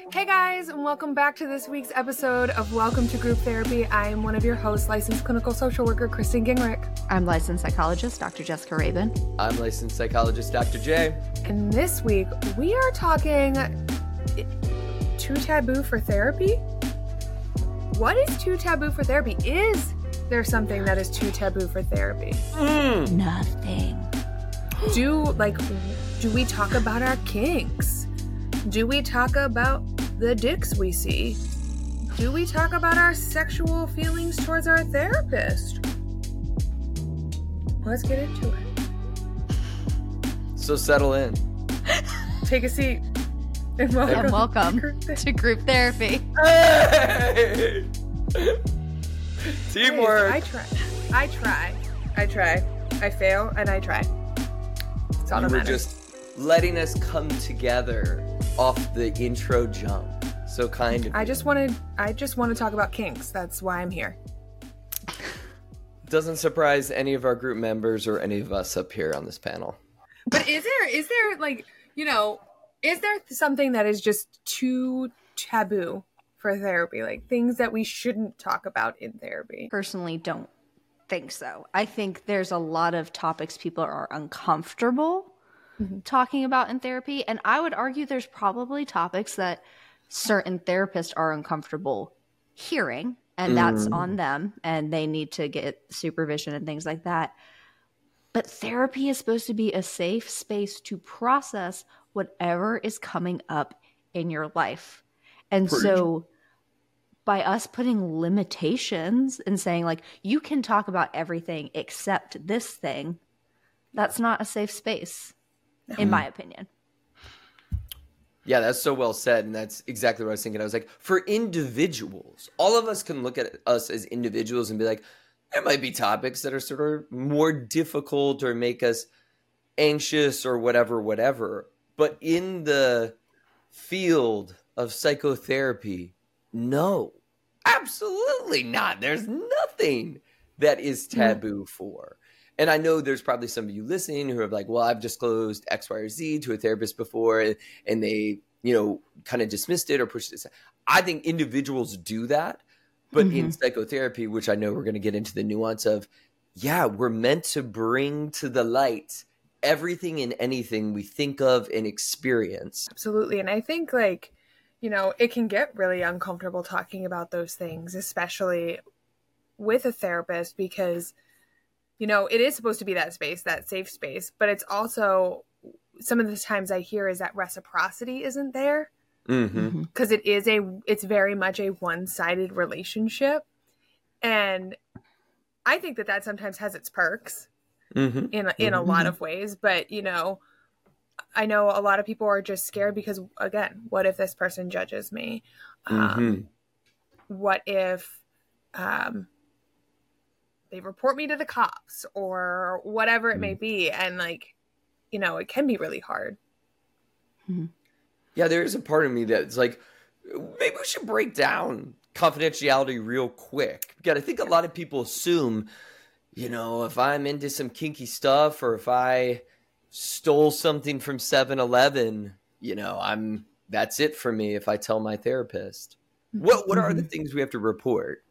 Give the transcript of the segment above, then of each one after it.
Hey guys, and welcome back to this week's episode of Welcome to Group Therapy. I am one of your hosts, licensed clinical social worker Kristen Gingrich. I'm licensed psychologist Dr. Jessica Rabin. I'm licensed psychologist Dr. J. And this week we are talking too taboo for therapy? What is too taboo for therapy? Is there something that is too taboo for therapy? Nothing. Do we talk about our kinks? Do we talk about the dicks we see? Do we talk about our sexual feelings towards our therapist? Let's get into it. So settle in. Take a seat. And welcome, to group therapy. Hey! Teamwork. I try. I fail and I try. It's all You that were matters. just letting us come together off the intro jump. So kind of. I just want to talk about kinks. That's why I'm here. Doesn't surprise any of our group members or any of us up here on this panel. But is there like, is there something that is just too taboo for therapy? Like things that we shouldn't talk about in therapy? Personally, don't think so. I think there's a lot of topics people are uncomfortable talking about in therapy. And I would argue there's probably topics that certain therapists are uncomfortable hearing, and that's on them, and they need to get supervision and things like that. But therapy is supposed to be a safe space to process whatever is coming up in your life. And so by us putting limitations and saying, like, you can talk about everything except this thing, that's not a safe space, in my opinion. Yeah, that's so well said. And that's exactly what I was thinking. I was like, for individuals, all of us can look at us as individuals and be like, there might be topics that are sort of more difficult or make us anxious or whatever. But in the field of psychotherapy, no, absolutely not. There's nothing that is taboo for. And I know there's probably some of you listening who are like, well, I've disclosed X, Y, or Z to a therapist before, and they, kind of dismissed it or pushed it aside. I think individuals do that. But in psychotherapy, which I know we're going to get into the nuance of, we're meant to bring to the light everything and anything we think of and experience. Absolutely. And I think it can get really uncomfortable talking about those things, especially with a therapist, because it is supposed to be that space, that safe space, but it's also some of the times I hear is that reciprocity isn't there because it's very much a one-sided relationship. And I think that sometimes has its perks in a lot of ways, but I know a lot of people are just scared because, again, what if this person judges me? What if, they report me to the cops or whatever it may be. And it can be really hard. Yeah, there is a part of me that's like, maybe we should break down confidentiality real quick. Because I think a lot of people assume, if I'm into some kinky stuff or if I stole something from 7-Eleven, that's it for me if I tell my therapist. What are the things we have to report?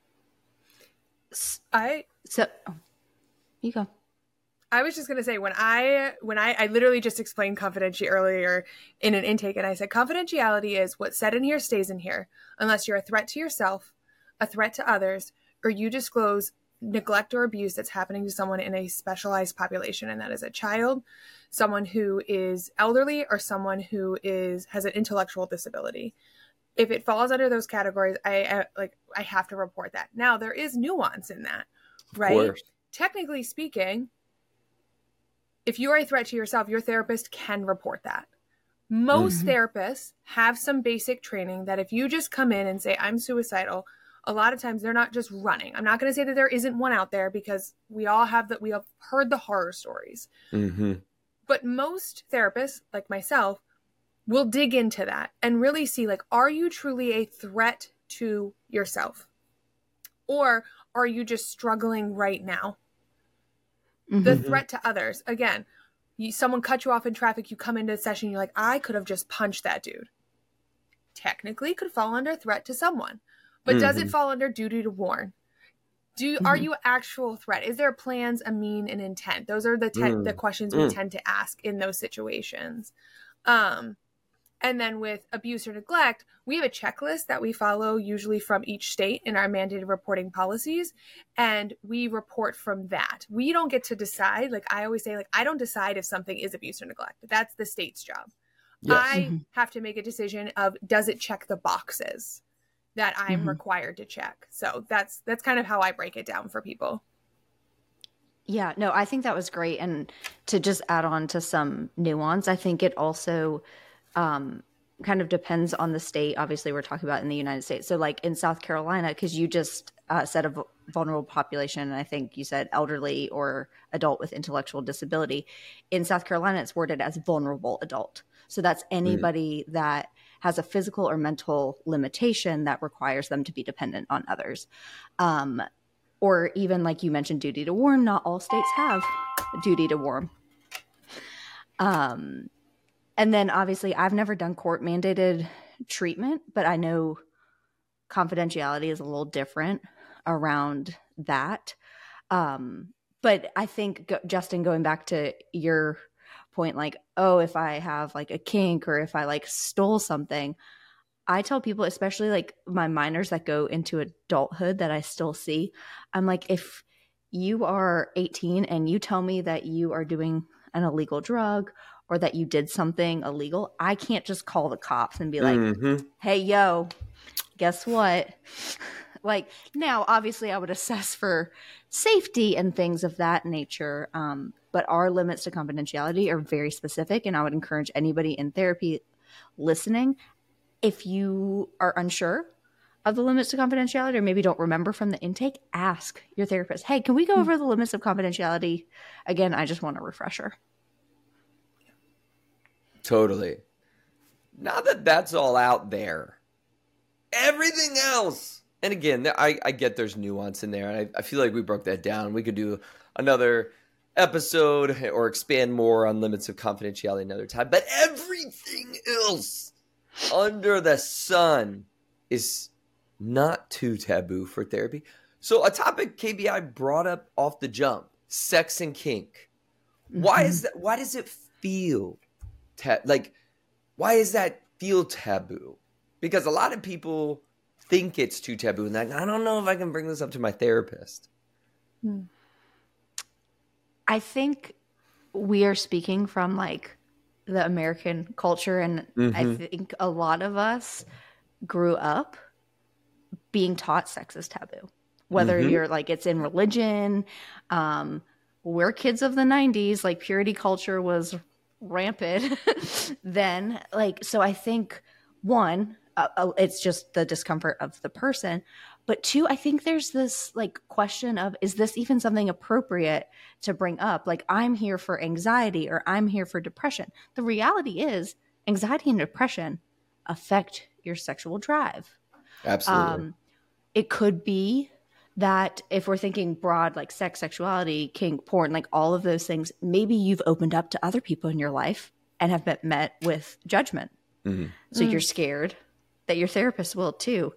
You go. I was just going to say, when I literally just explained confidentiality earlier in an intake, and I said, confidentiality is what's said in here stays in here, unless you're a threat to yourself, a threat to others, or you disclose neglect or abuse that's happening to someone in a specialized population. And that is a child, someone who is elderly, or someone who has an intellectual disability. If it falls under those categories, I have to report that. Now, there is nuance in that, right? Technically speaking, if you are a threat to yourself, your therapist can report that. Most therapists have some basic training that if you just come in and say, I'm suicidal, a lot of times they're not just running. I'm not going to say that there isn't one out there, because we all have that. We have heard the horror stories. But most therapists, like myself, will dig into that and really see, are you truly a threat to yourself? Or are you just struggling right now? The threat to others. Again, someone cut you off in traffic, you come into a session, you're like, I could have just punched that dude. technically could fall under threat to someone. But does it fall under duty to warn? Are you actual threat? Is there plans, a mean, and intent? Those are the questions we tend to ask in those situations. And then with abuse or neglect, we have a checklist that we follow usually from each state in our mandated reporting policies. And we report from that. We don't get to decide. Like I always say, like, I don't decide if something is abuse or neglect. That's the state's job. Yes. I have to make a decision of, does it check the boxes that I'm required to check? So that's kind of how I break it down for people. Yeah, no, I think that was great. And to just add on to some nuance, I think it also kind of depends on the state. Obviously, we're talking about in the United States. So like in South Carolina, because you just said a vulnerable population, and I think you said elderly or adult with intellectual disability. In South Carolina, it's worded as vulnerable adult. So that's anybody that has a physical or mental limitation that requires them to be dependent on others. Or even like you mentioned, duty to warn. Not all states have duty to warn. And then obviously I've never done court mandated treatment, but I know confidentiality is a little different around that. But I think, Justin, going back to your point, like, oh, if I have like a kink or if I like stole something, I tell people, especially like my minors that go into adulthood that I still see, I'm like, if you are 18 and you tell me that you are doing an illegal drug or that you did something illegal, I can't just call the cops and be like, hey, yo, guess what? Like, now, obviously, I would assess for safety and things of that nature. But our limits to confidentiality are very specific. And I would encourage anybody in therapy listening, if you are unsure of the limits to confidentiality or maybe don't remember from the intake, ask your therapist, hey, can we go over the limits of confidentiality? Again, I just want a refresher. Totally. Now that that's all out there, everything else, and again, I get there's nuance in there, and I feel like we broke that down. We could do another episode or expand more on limits of confidentiality another time, but everything else under the sun is not too taboo for therapy. So a topic KBI brought up off the jump, sex and kink. Why is that? Why does it feel why does that feel taboo? Because a lot of people think it's too taboo and like, I don't know if I can bring this up to my therapist. I think we are speaking from like the American culture, and I think a lot of us grew up being taught sex is taboo. Whether you're like, it's in religion, we're kids of the 90s, like purity culture was rampant then. Like, so I think one, it's just the discomfort of the person. But two, I think there's this like question of, is this even something appropriate to bring up? Like, I'm here for anxiety or I'm here for depression. The reality is anxiety and depression affect your sexual drive. Absolutely. It could be that if we're thinking broad, like sex, sexuality, kink, porn, like all of those things, maybe you've opened up to other people in your life and have been met with judgment. So you're scared that your therapist will too.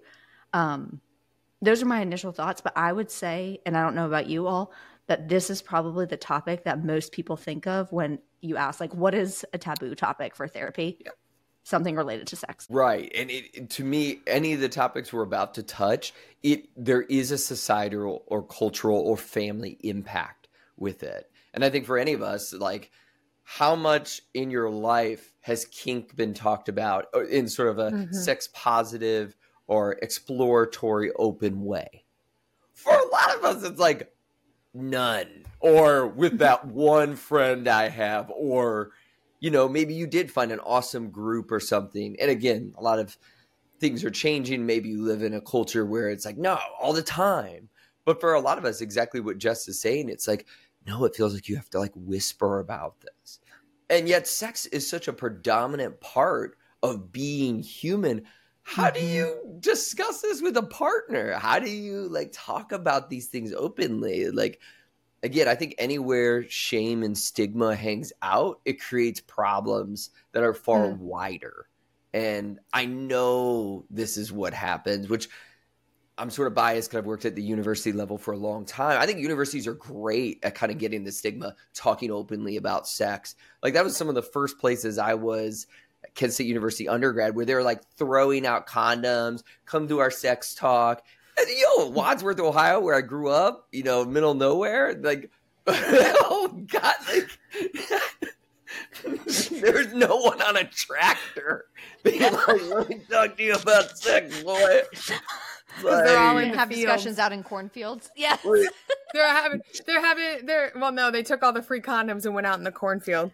Those are my initial thoughts, but I would say, and I don't know about you all, that this is probably the topic that most people think of when you ask, like, what is a taboo topic for therapy? Yeah. Something related to sex. Right. And to me, any of the topics we're about to touch, there is a societal or cultural or family impact with it. And I think for any of us, like, how much in your life has kink been talked about in sort of a sex positive or exploratory open way? For a lot of us, it's like none, or with that one friend I have, or, you know, maybe you did find an awesome group or something. And again, a lot of things are changing. Maybe you live in a culture where it's like, no, all the time. But for a lot of us, exactly what Jess is saying, it's like, no, it feels like you have to like whisper about this. And yet sex is such a predominant part of being human. How do you discuss this with a partner? How do you like talk about these things openly? Like, again, I think anywhere shame and stigma hangs out, it creates problems that are far wider. And I know this is what happens, which I'm sort of biased because I've worked at the university level for a long time. I think universities are great at kind of getting the stigma, talking openly about sex. Like that was some of the first places I was at Kent State University undergrad where they were like throwing out condoms, come to our sex talk. And, Wadsworth, Ohio, where I grew up, middle of nowhere, like, oh God, like, there's no one on a tractor being like, let me talk to you about sex, boy. Like, they're all in have discussions out in cornfields. Yeah. They took all the free condoms and went out in the cornfield.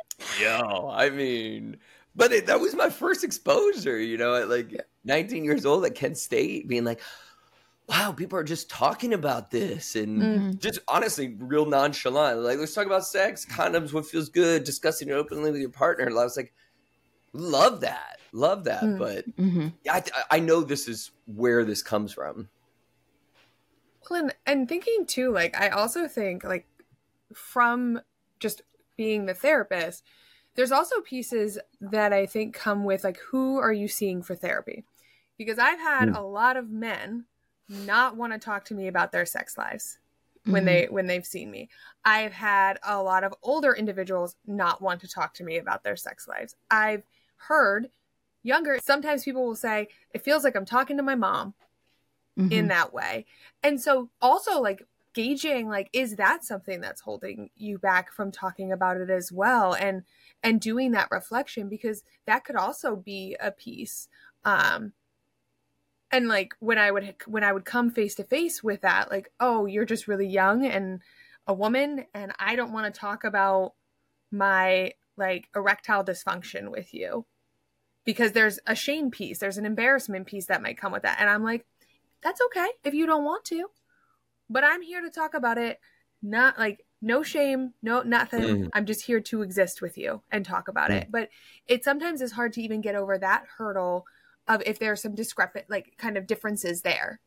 But that was my first exposure, at like 19 years old at Kent State, being like, wow, people are just talking about this and just honestly real nonchalant. Like, let's talk about sex, condoms, what feels good, discussing it openly with your partner. And I was like, love that. But I know this is where this comes from. Well, and thinking too, like, I also think like from just being the therapist, there's also pieces that I think come with like, who are you seeing for therapy? Because I've had a lot of men not want to talk to me about their sex lives when they've seen me. I've had a lot of older individuals not want to talk to me about their sex lives. I've heard sometimes people will say, it feels like I'm talking to my mom in that way. And so also like gauging, like, is that something that's holding you back from talking about it as well? And doing that reflection, because that could also be a piece. And like when I would come face to face with that, like, oh, you're just really young and a woman, and I don't want to talk about my like erectile dysfunction with you because there's a shame piece, there's an embarrassment piece that might come with that. And I'm like, that's okay if you don't want to, but I'm here to talk about it. Not like no shame, no nothing. I'm just here to exist with you and talk about it. But it sometimes is hard to even get over that hurdle of if there's some discrepant, like kind of differences there.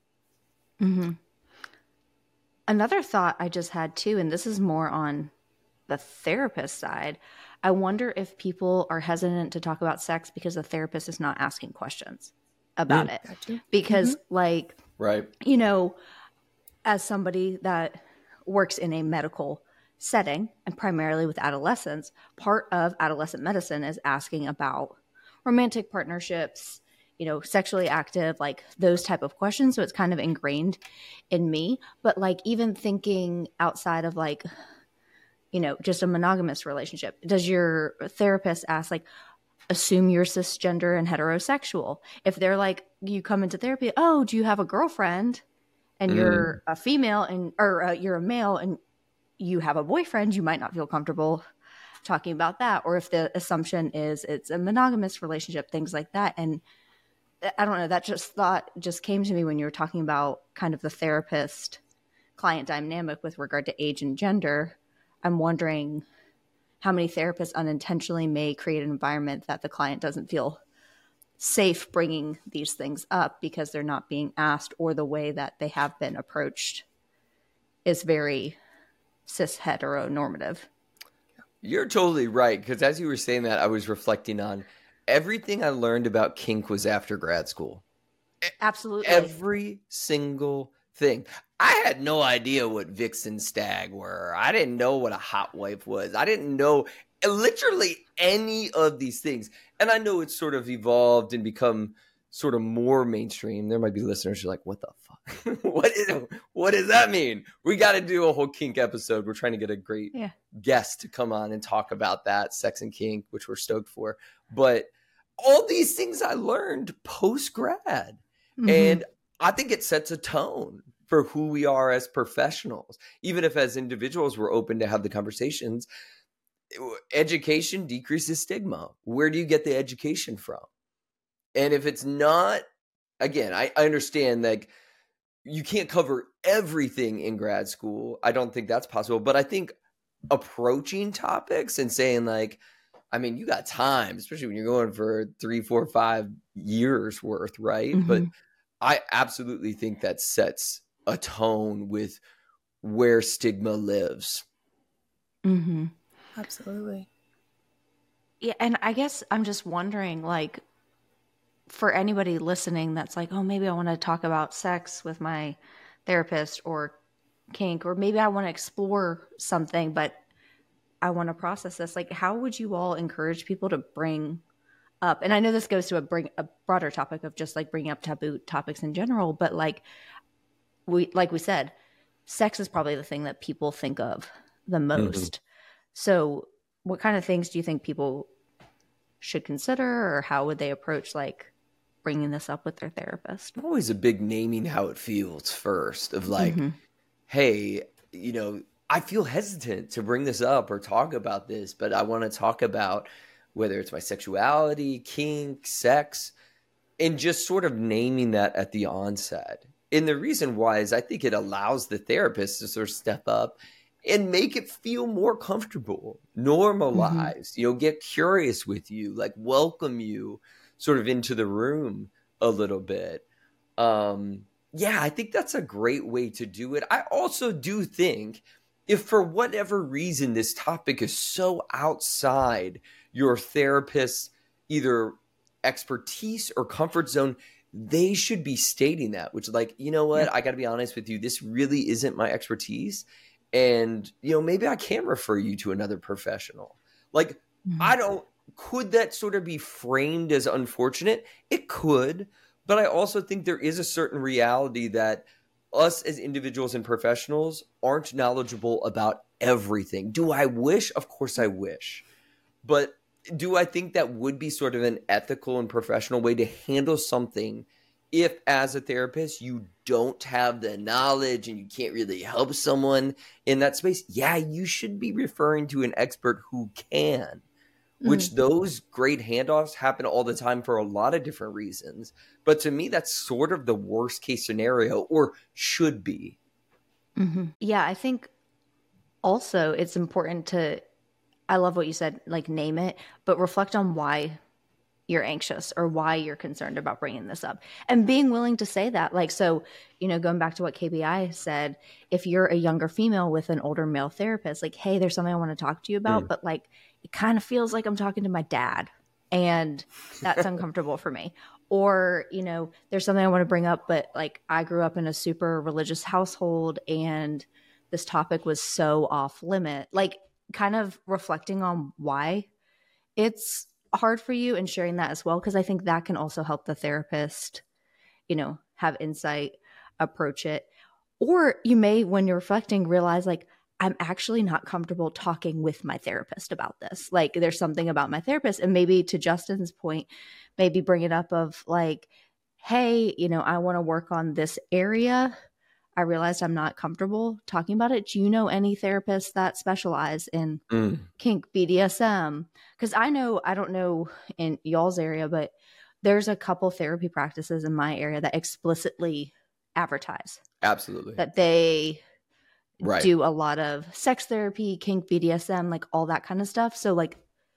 Another thought I just had too, and this is more on the therapist side. I wonder if people are hesitant to talk about sex because the therapist is not asking questions about it. Because like, right. As somebody that works in a medical setting and primarily with adolescents, part of adolescent medicine is asking about romantic partnerships, sexually active, like those type of questions. So it's kind of ingrained in me. But like even thinking outside of like, just a monogamous relationship, does your therapist ask like, assume you're cisgender and heterosexual? If they're like, you come into therapy, oh, do you have a girlfriend? And you're a female or you're a male and you have a boyfriend, you might not feel comfortable talking about that. Or if the assumption is it's a monogamous relationship, things like that. And I don't know, that just came to me when you were talking about kind of the therapist client dynamic with regard to age and gender. I'm wondering how many therapists unintentionally may create an environment that the client doesn't feel safe bringing these things up because they're not being asked, or the way that they have been approached is very cis heteronormative. You're totally right, because as you were saying that, I was reflecting on everything I learned about kink was after grad school. Absolutely. Every single thing. I had no idea what vixen stag were. I didn't know what a hot wife was. I didn't know literally any of these things. And I know it's sort of evolved and become sort of more mainstream. There might be listeners who are like, what the fuck? What does that mean? We got to do a whole kink episode. We're trying to get a great guest to come on and talk about that, sex and kink, which we're stoked for. But all these things I learned post-grad. And I think it sets a tone for who we are as professionals. Even if as individuals we're open to have the conversations, education decreases stigma. Where do you get the education from? And if it's not, again, I understand like you can't cover everything in grad school. I don't think that's possible. But I think approaching topics and saying like, I mean, you got time, especially when you're going for 3, 4, 5 years worth, right? But I absolutely think that sets a tone with where stigma lives. Absolutely. Yeah, and I guess I'm just wondering, like, for anybody listening that's like, oh, maybe I want to talk about sex with my therapist or kink, or maybe I want to explore something, but I want to process this. Like, how would you all encourage people to bring up? And I know this goes to a broader topic of just like bringing up taboo topics in general, but like we said, sex is probably the thing that people think of the most. So what kind of things do you think people should consider, or how would they approach like bringing this up with their therapist? I'm always a big naming how it feels first of like, hey, you know, I feel hesitant to bring this up or talk about this, but I want to talk about whether it's my sexuality, kink, sex, and just sort of naming that at the onset. And the reason why is I think it allows the therapist to sort of step up and make it feel more comfortable, normalize, you know, get curious with you, like welcome you sort of into the room a little bit. Yeah, I think that's a great way to do it. I also do think if for whatever reason this topic is so outside your therapist's either expertise or comfort zone, they should be stating that, which is like, you know what, I got to be honest with you, this really isn't my expertise. And, you know, maybe I can refer you to another professional. Like, could that sort of be framed as unfortunate? It could, but I also think there is a certain reality that us as individuals and professionals aren't knowledgeable about everything. Do I wish? Of course I wish. But do I think that would be sort of an ethical and professional way to handle something if, as a therapist, you don't have the knowledge and you can't really help someone in that space? Yeah, you should be referring to an expert who can, which those great handoffs happen all the time for a lot of different reasons. But to me, that's sort of the worst case scenario, or should be. Yeah, I think also it's important to, I love what you said, like name it, but reflect on why you're anxious or why you're concerned about bringing this up, and being willing to say that. Like, so, you know, going back to what KBI said, if you're a younger female with an older male therapist, like, hey, there's something I want to talk to you about, but like, it kind of feels like I'm talking to my dad and that's uncomfortable for me. Or, you know, there's something I want to bring up, but like, I grew up in a super religious household and this topic was so off limit. Like, kind of reflecting on why it's hard for you and sharing that as well, because I think that can also help the therapist, you know, have insight, approach it. Or you may, when you're reflecting, realize like, I'm actually not comfortable talking with my therapist about this. Like, there's something about my therapist, and maybe to Justin's point, maybe bring it up of like, hey, you know, I want to work on this area. I realized I'm not comfortable talking about it. Do you know any therapists that specialize in kink, BDSM? Because I don't know in y'all's area, but there's a couple therapy practices in my area that explicitly advertise. Absolutely. That they do a lot of sex therapy, kink, BDSM, like all that kind of stuff. So like,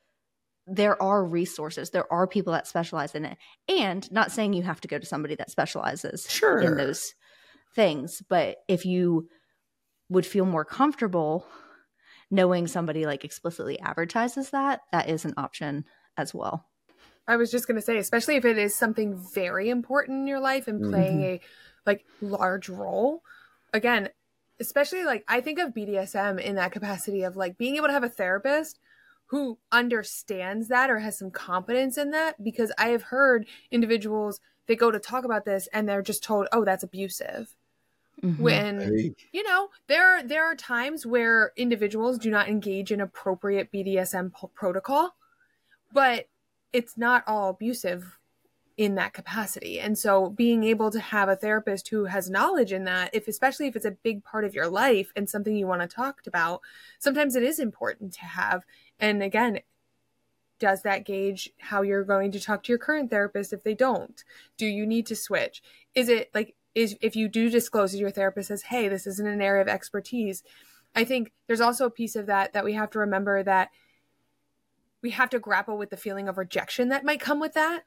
there are resources, there are people that specialize in it. And not saying you have to go to somebody that specializes in those things, but if you would feel more comfortable knowing somebody like explicitly advertises that, that is an option as well. I was just going to say, especially if it is something very important in your life and playing a like large role, again, especially like I think of BDSM in that capacity of like being able to have a therapist who understands that or has some competence in that, because I have heard individuals, they go to talk about this and they're just told, oh, that's abusive. When, you know, there are times where individuals do not engage in appropriate BDSM protocol, but it's not all abusive in that capacity. And so being able to have a therapist who has knowledge in that, especially if it's a big part of your life and something you want to talk about, sometimes it is important to have. And again, does that gauge how you're going to talk to your current therapist if they don't? Do you need to switch? Is it like, if you do disclose to your therapist says, hey, this isn't an area of expertise, I think there's also a piece of that we have to remember, that we have to grapple with the feeling of rejection that might come with that.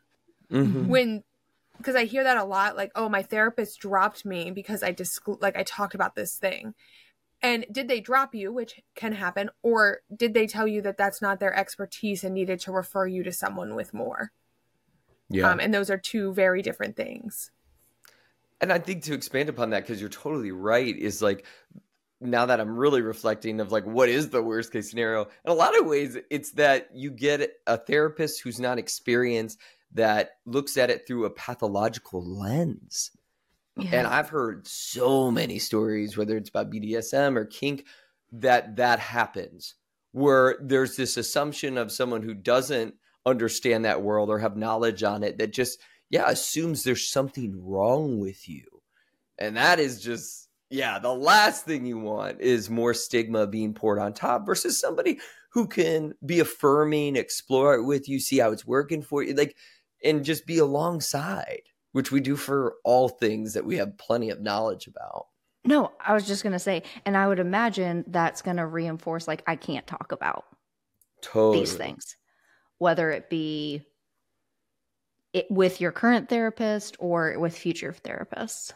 Because I hear that a lot, like, oh, my therapist dropped me because I talked about this thing. And did they drop you, which can happen, or did they tell you that that's not their expertise and needed to refer you to someone with more? Yeah. And those are two very different things. And I think to expand upon that, because you're totally right, is like, now that I'm really reflecting of like, what is the worst case scenario? In a lot of ways, it's that you get a therapist who's not experienced, that looks at it through a pathological lens. Yeah. And I've heard so many stories, whether it's about BDSM or kink, that happens, where there's this assumption of someone who doesn't understand that world or have knowledge on it, that just, assumes there's something wrong with you. And that is just, the last thing you want is more stigma being poured on top, versus somebody who can be affirming, explore it with you, see how it's working for you, like, and just be alongside, which we do for all things that we have plenty of knowledge about. No, I was just going to say, and I would imagine that's going to reinforce, like, I can't talk about these things, whether it be with your current therapist or with future therapists.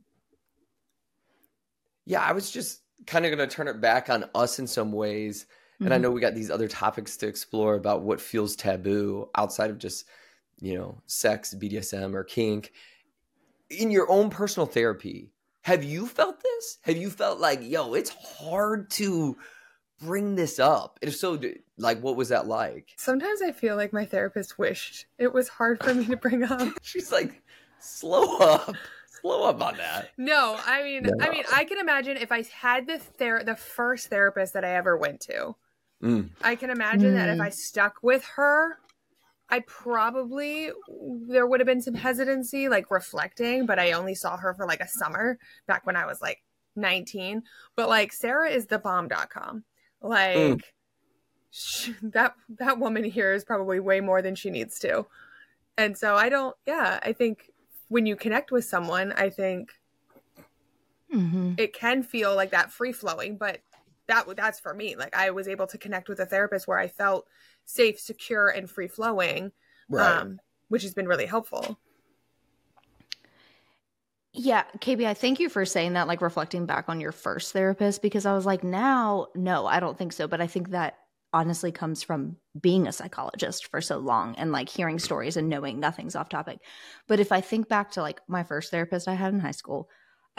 Yeah, I was just kind of going to turn it back on us in some ways. And I know we got these other topics to explore about what feels taboo outside of just, sex, BDSM, or kink. In your own personal therapy, have you felt this? Have you felt like, it's hard to bring this up? If so, like, what was that like? Sometimes I feel like my therapist wished it was hard for me to bring up. She's like, slow up on that. No, I mean, I can imagine if I had the first therapist that I ever went to, I can imagine that if I stuck with her, I probably, there would have been some hesitancy, like reflecting, but I only saw her for like a summer back when I was like 19. But like, Sarah is thebomb.com. Like, that woman here is probably way more than she needs to. And so I think when you connect with someone, I think it can feel like that free flowing, but that's for me. Like, I was able to connect with a therapist where I felt safe, secure, and free flowing, right. Which has been really helpful. Yeah, KB, I thank you for saying that, like reflecting back on your first therapist, because I was like, now, no, I don't think so. But I think that honestly comes from being a psychologist for so long and like hearing stories and knowing nothing's off topic. But if I think back to like my first therapist I had in high school,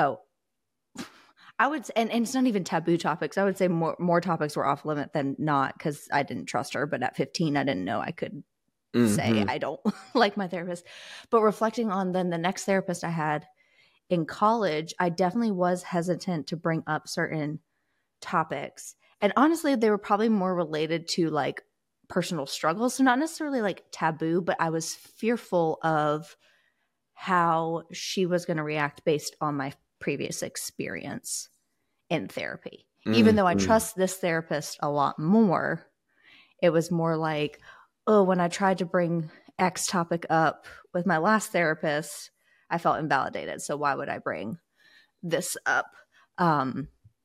I would, and it's not even taboo topics. I would say more topics were off limit than not, because I didn't trust her. But at 15, I didn't know I could say I don't like my therapist. But reflecting on then the next therapist I had in college, I definitely was hesitant to bring up certain topics. And honestly, they were probably more related to like personal struggles. So not necessarily like taboo, but I was fearful of how she was going to react based on my previous experience in therapy. Even though I trust this therapist a lot more, it was more like, when I tried to bring X topic up with my last therapist, I felt invalidated. So why would I bring this up? But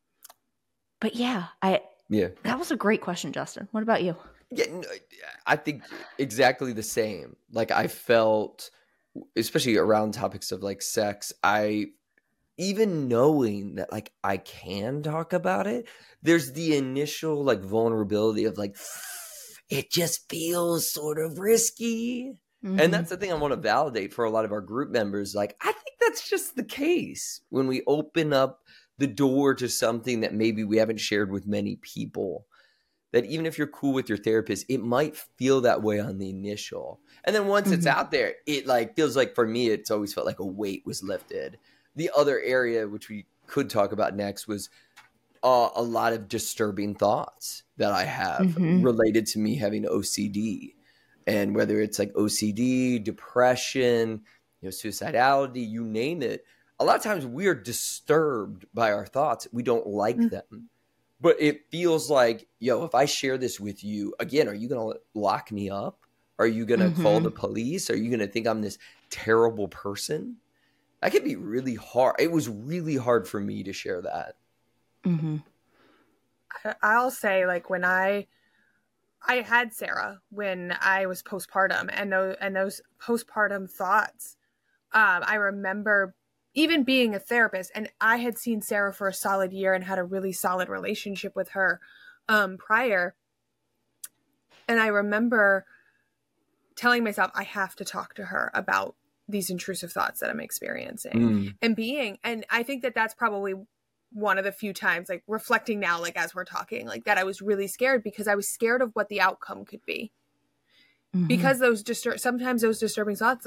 that was a great question, Justin. What about you? Yeah, I think exactly the same. Like, I felt, especially around topics of like sex, even knowing that like I can talk about it, there's the initial like vulnerability of like, it just feels sort of risky. And that's the thing I want to validate for a lot of our group members. Like, I think that's just the case when we open up the door to something that maybe we haven't shared with many people, that even if you're cool with your therapist, it might feel that way on the initial. And then once it's out there, it like feels like, for me, it's always felt like a weight was lifted. The other area, which we could talk about next, was a lot of disturbing thoughts that I have related to me having OCD. And whether it's like OCD, depression, suicidality, you name it, a lot of times we are disturbed by our thoughts. We don't like them. But it feels like, if I share this with you, again, are you going to lock me up? Are you going to call the police? Are you going to think I'm this terrible person? That could be really hard. It was really hard for me to share that. I'll say, like, when I had Sarah when I was postpartum, and those postpartum thoughts, I remember even being a therapist, and I had seen Sarah for a solid year and had a really solid relationship with her prior. And I remember telling myself I have to talk to her about these intrusive thoughts that I'm experiencing and I think that that's probably one of the few times, like reflecting now, like as we're talking, like that I was really scared because I was scared of what the outcome could be. Because sometimes those disturbing thoughts,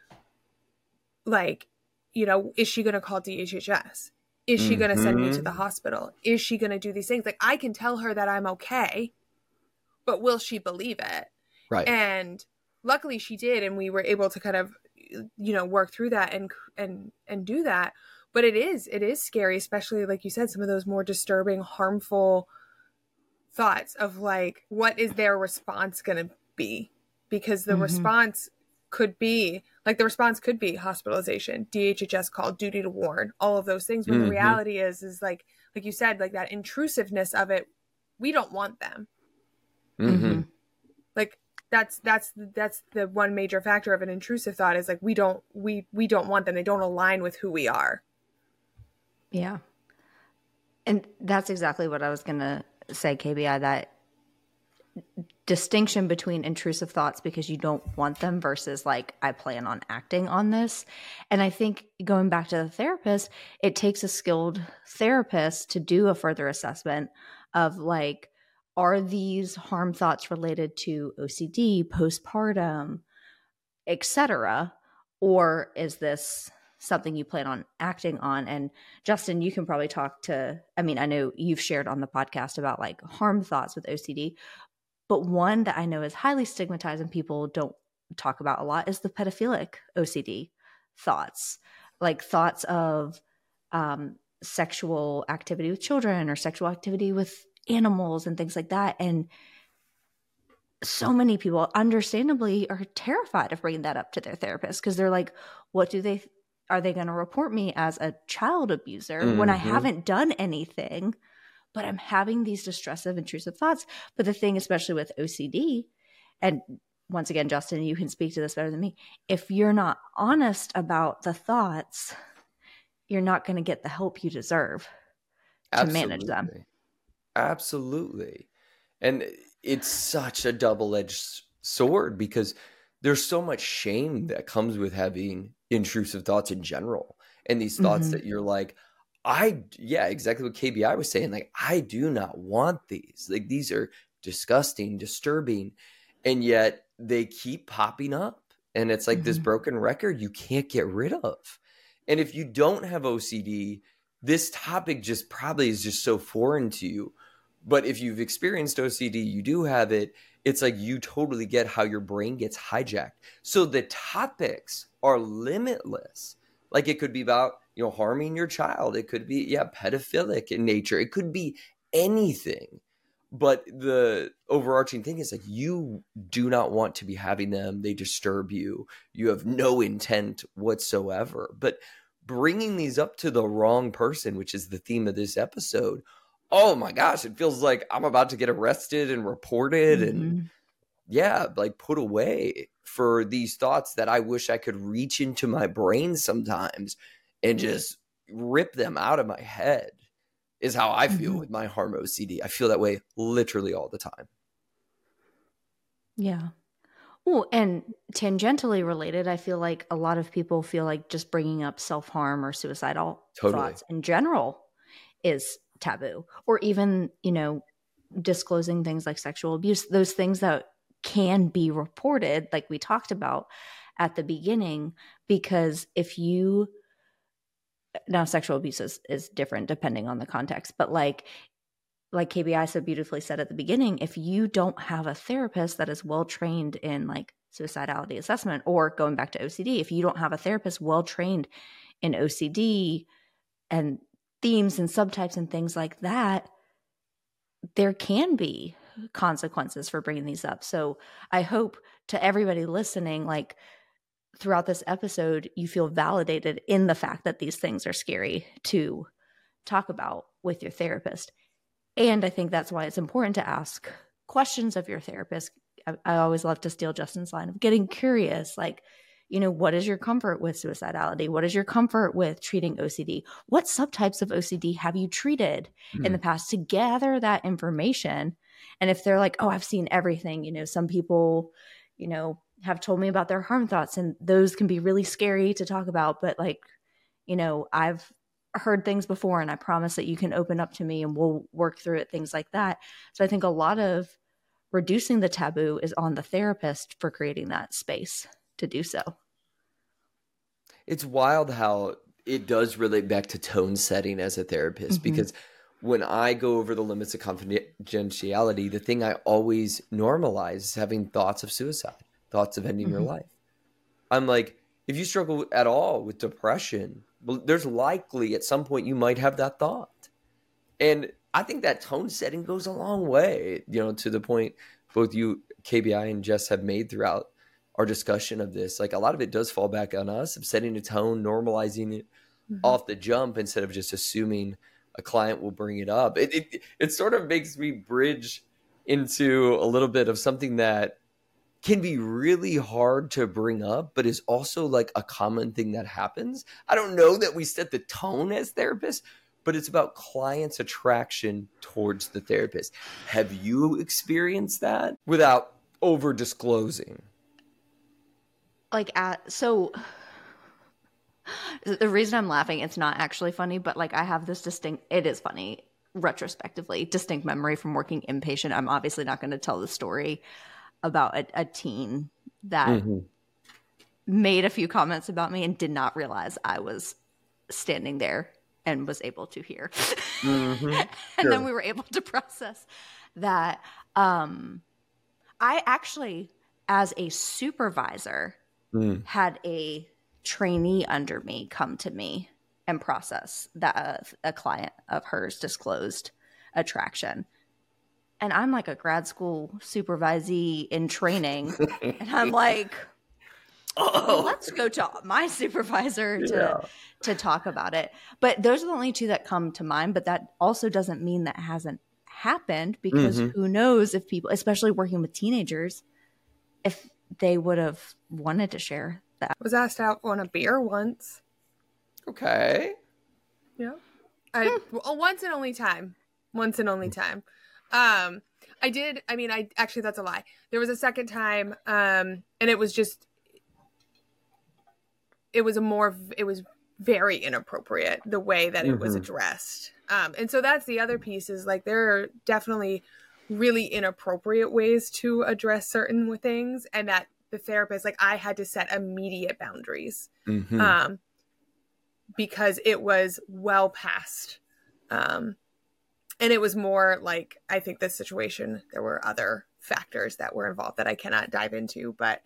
like, you know, is she going to call DHHS? Is she going to send me to the hospital? Is she going to do these things? Like, I can tell her that I'm okay, but will she believe it? Right. And luckily she did. And we were able to kind of, you know, work through that and do that. But it is scary, especially like you said, some of those more disturbing, harmful thoughts of like, what is their response going to be? Because the response could be hospitalization, DHHS call, duty to warn, all of those things. When the reality is like you said, like that intrusiveness of it, we don't want them. Like that's the one major factor of an intrusive thought is like, we don't want them. They don't align with who we are. Yeah. And that's exactly what I was going to say, KBI, that distinction between intrusive thoughts because you don't want them versus like, I plan on acting on this. And I think going back to the therapist, it takes a skilled therapist to do a further assessment of like, are these harm thoughts related to OCD, postpartum, etc., or is this something you plan on acting on? And Justin, you can probably talk to, I mean, I know you've shared on the podcast about like harm thoughts with OCD, but one that I know is highly stigmatized and people don't talk about a lot is the pedophilic OCD thoughts, like thoughts of sexual activity with children or sexual activity with animals and things like that. And so many people understandably are terrified of bringing that up to their therapist because they're like, are they going to report me as a child abuser when I haven't done anything, but I'm having these distressive, intrusive thoughts? But the thing, especially with OCD, and once again, Justin, you can speak to this better than me. If you're not honest about the thoughts, you're not going to get the help you deserve to manage them. Absolutely. And it's such a double-edged sword because there's so much shame that comes with having intrusive thoughts in general. And these thoughts that you're like, exactly what KBI was saying. Like, I do not want these. Like, these are disgusting, disturbing. And yet they keep popping up. And it's like this broken record you can't get rid of. And if you don't have OCD, this topic just probably is just so foreign to you. But if you've experienced OCD, you do have it. It's like you totally get how your brain gets hijacked. So the topics are limitless. Like it could be about, you know, harming your child. It could be, pedophilic in nature. It could be anything. But the overarching thing is like you do not want to be having them. They disturb you. You have no intent whatsoever. But bringing these up to the wrong person, which is the theme of this episode, oh my gosh, it feels like I'm about to get arrested and reported and like put away for these thoughts that I wish I could reach into my brain sometimes and just rip them out of my head is how I feel with my harm OCD. I feel that way literally all the time. Yeah. Oh, and tangentially related, I feel like a lot of people feel like just bringing up self-harm or suicidal thoughts in general is taboo, or even, you know, disclosing things like sexual abuse, those things that can be reported, like we talked about at the beginning, because now sexual abuse is different depending on the context, but like KBI so beautifully said at the beginning, if you don't have a therapist that is well trained in like suicidality assessment, or going back to OCD, if you don't have a therapist well trained in OCD and themes and subtypes and things like that, there can be consequences for bringing these up. So I hope to everybody listening, like throughout this episode, you feel validated in the fact that these things are scary to talk about with your therapist. And I think that's why it's important to ask questions of your therapist. I always love to steal Justin's line of getting curious, like, you know, what is your comfort with suicidality? What is your comfort with treating OCD? What subtypes of OCD have you treated in the past, to gather that information? And if they're like, oh, I've seen everything, you know, some people, you know, have told me about their harm thoughts, and those can be really scary to talk about, but like, you know, I've heard things before, and I promise that you can open up to me and we'll work through it, things like that. So I think a lot of reducing the taboo is on the therapist for creating that space to do so. It's wild how it does relate back to tone setting as a therapist, because when I go over the limits of confidentiality, the thing I always normalize is having thoughts of suicide, thoughts of ending your life. I'm like, if you struggle at all with depression, well, there's likely at some point you might have that thought. And I think that tone setting goes a long way, you know, to the point both you, KBI, and Jess have made throughout our discussion of this. Like, a lot of it does fall back on us of setting a tone, normalizing it off the jump instead of just assuming a client will bring it up. It sort of makes me bridge into a little bit of something that can be really hard to bring up, but is also like a common thing that happens. I don't know that we set the tone as therapists, but it's about clients' attraction towards the therapist. Have you experienced that without over disclosing? Like, so the reason I'm laughing, it's not actually funny, but like I have this it is funny retrospectively, distinct memory from working inpatient. I'm obviously not going to tell the story about a teen that made a few comments about me and did not realize I was standing there and was able to hear. And then we were able to process that. I actually, as a supervisor, had a trainee under me come to me and process that a client of hers disclosed attraction. And I'm like a grad school supervisee in training. And I'm like, well, let's go to my supervisor to talk about it. But those are the only two that come to mind. But that also doesn't mean that hasn't happened, because who knows if people, especially working with teenagers, if they would have wanted to share that. I was asked out on a beer once. Okay. Yeah. Once and only time. Actually, that's a lie. There was a second time, and it was very inappropriate the way that it was addressed. And so that's the other piece, is like, there are definitely really inappropriate ways to address certain things, and that the therapist, like, I had to set immediate boundaries, because it was well past, and it was more like, I think this situation, there were other factors that were involved that I cannot dive into, but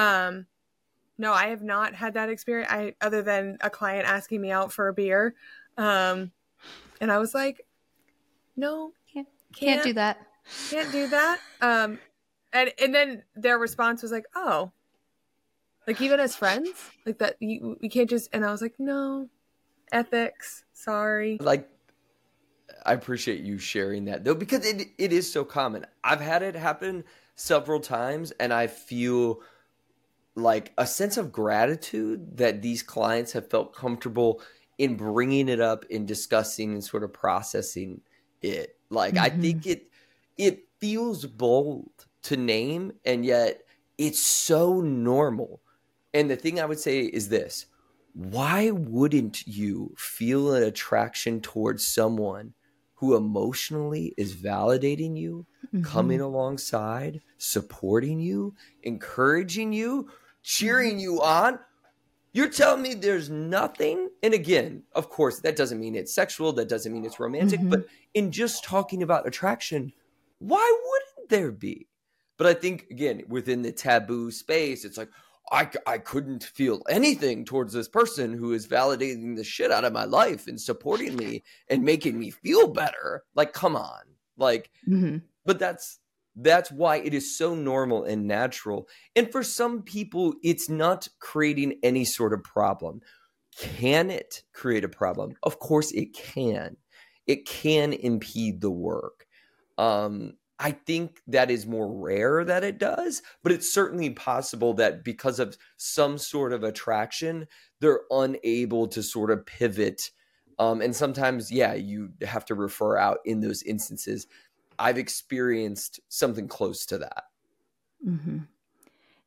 no, I have not had that experience, other than a client asking me out for a beer, and I was like, no, can't do that. Can't do that. And then their response was like, oh, like, even as friends, like that, we can't just, and I was like, no, ethics, sorry. Like, I appreciate you sharing that, though, because it is so common. I've had it happen several times, and I feel like a sense of gratitude that these clients have felt comfortable in bringing it up, in discussing and sort of processing it. Like, I think it feels bold to name, and yet it's so normal. And the thing I would say is this: why wouldn't you feel an attraction towards someone who emotionally is validating you, coming alongside, supporting you, encouraging you, cheering you on? You're telling me there's nothing? And again, of course, that doesn't mean it's sexual. That doesn't mean it's romantic. But in just talking about attraction, why wouldn't there be? But I think, again, within the taboo space, it's like, I couldn't feel anything towards this person who is validating the shit out of my life and supporting me and making me feel better. Like, come on. Like, but that's why it is so normal and natural. And for some people, it's not creating any sort of problem. Can it create a problem? Of course it can. It can impede the work. I think that is more rare that it does, but it's certainly possible that because of some sort of attraction, they're unable to sort of pivot. And sometimes, you have to refer out in those instances. I've experienced something close to that.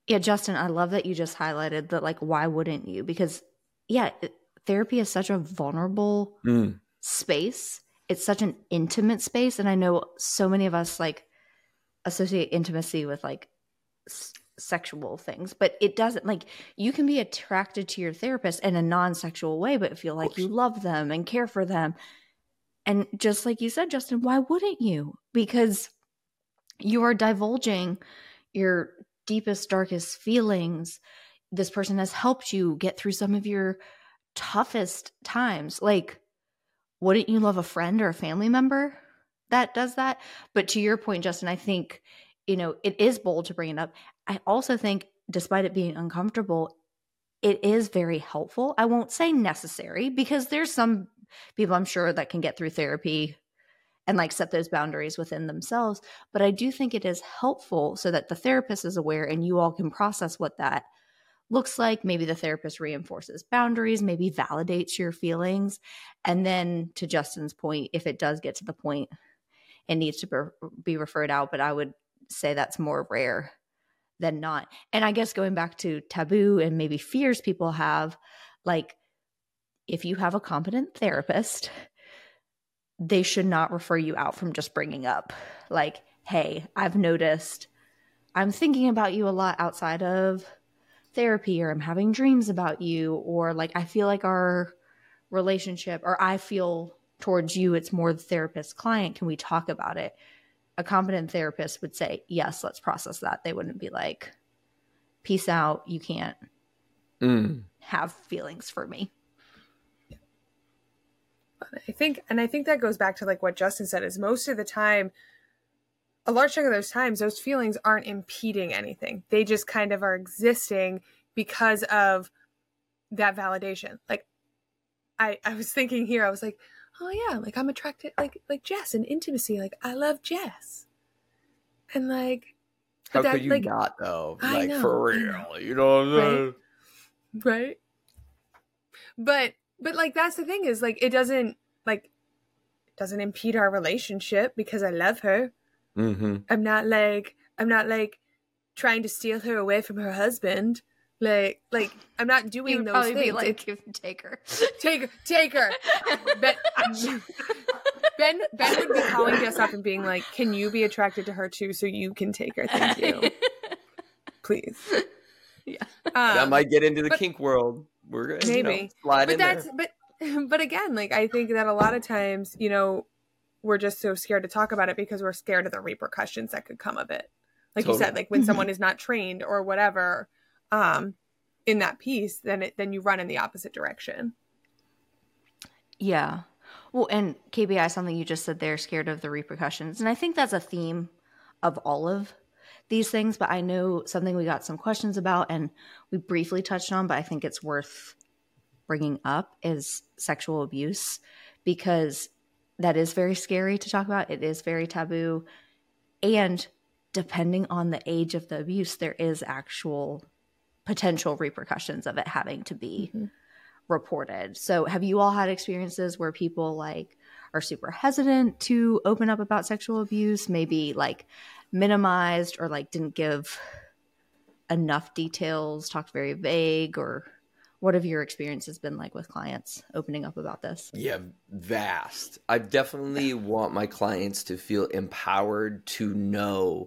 Yeah, Justin, I love that you just highlighted that, like, why wouldn't you? Because, yeah, therapy is such a vulnerable space. It's such an intimate space. And I know so many of us, like, associate intimacy with, like, sexual things, but it doesn't. Like, you can be attracted to your therapist in a non-sexual way, but feel like you love them and care for them. And just like you said, Justin, why wouldn't you? Because you are divulging your deepest, darkest feelings. This person has helped you get through some of your toughest times. Like, wouldn't you love a friend or a family member that does that? But to your point, Justin, I think, it is bold to bring it up. I also think, despite it being uncomfortable, it is very helpful. I won't say necessary, because there's some people, I'm sure, that can get through therapy and, like, set those boundaries within themselves. But I do think it is helpful so that the therapist is aware and you all can process what that looks like. Maybe the therapist reinforces boundaries, maybe validates your feelings. And then, to Justin's point, if it does get to the point, it needs to be referred out. But I would say that's more rare than not. And I guess going back to taboo and maybe fears people have, like, if you have a competent therapist, they should not refer you out from just bringing up, like, hey, I've noticed I'm thinking about you a lot outside of therapy, or I'm having dreams about you, or, like, I feel like our relationship, or I feel towards you, it's more the therapist client. Can we talk about it? A competent therapist would say, yes, let's process that. They wouldn't be like, peace out, you can't have feelings for me. I think that goes back to, like, what Justin said, is most of the time, a large chunk of those times, those feelings aren't impeding anything. They just kind of are existing because of that validation. Like, I was thinking here, I was like, oh yeah, like, I'm attracted, like Jess, and intimacy. Like, I love Jess. And, like, how could you, like, not, though? Like, know, for real, you know what I'm saying? Right. But like, that's the thing, is, like, it doesn't impede our relationship because I love her. Mm-hmm. I'm not like trying to steal her away from her husband. Like I'm not doing those things. Be like, take her. Ben would be calling Jess up and being like, "Can you be attracted to her too, so you can take her? Thank you, please." Yeah, that might get into the kink world. We're gonna maybe slide in there. But again, like, I think that a lot of times, we're just so scared to talk about it because we're scared of the repercussions that could come of it. Like you said, like, when someone is not trained or whatever, in that piece, then you run in the opposite direction. Yeah. Well, and KBI, something you just said there, scared of the repercussions. And I think that's a theme of all of these things, but I know something we got some questions about and we briefly touched on, but I think it's worth bringing up, is sexual abuse, because that is very scary to talk about. It is very taboo. And depending on the age of the abuse, there is actual potential repercussions of it having to be reported. So have you all had experiences where people, like, are super hesitant to open up about sexual abuse, maybe, like, minimized, or, like, didn't give enough details, talked very vague? Or what have your experiences been like with clients opening up about this? Yeah, vast. I definitely want my clients to feel empowered to know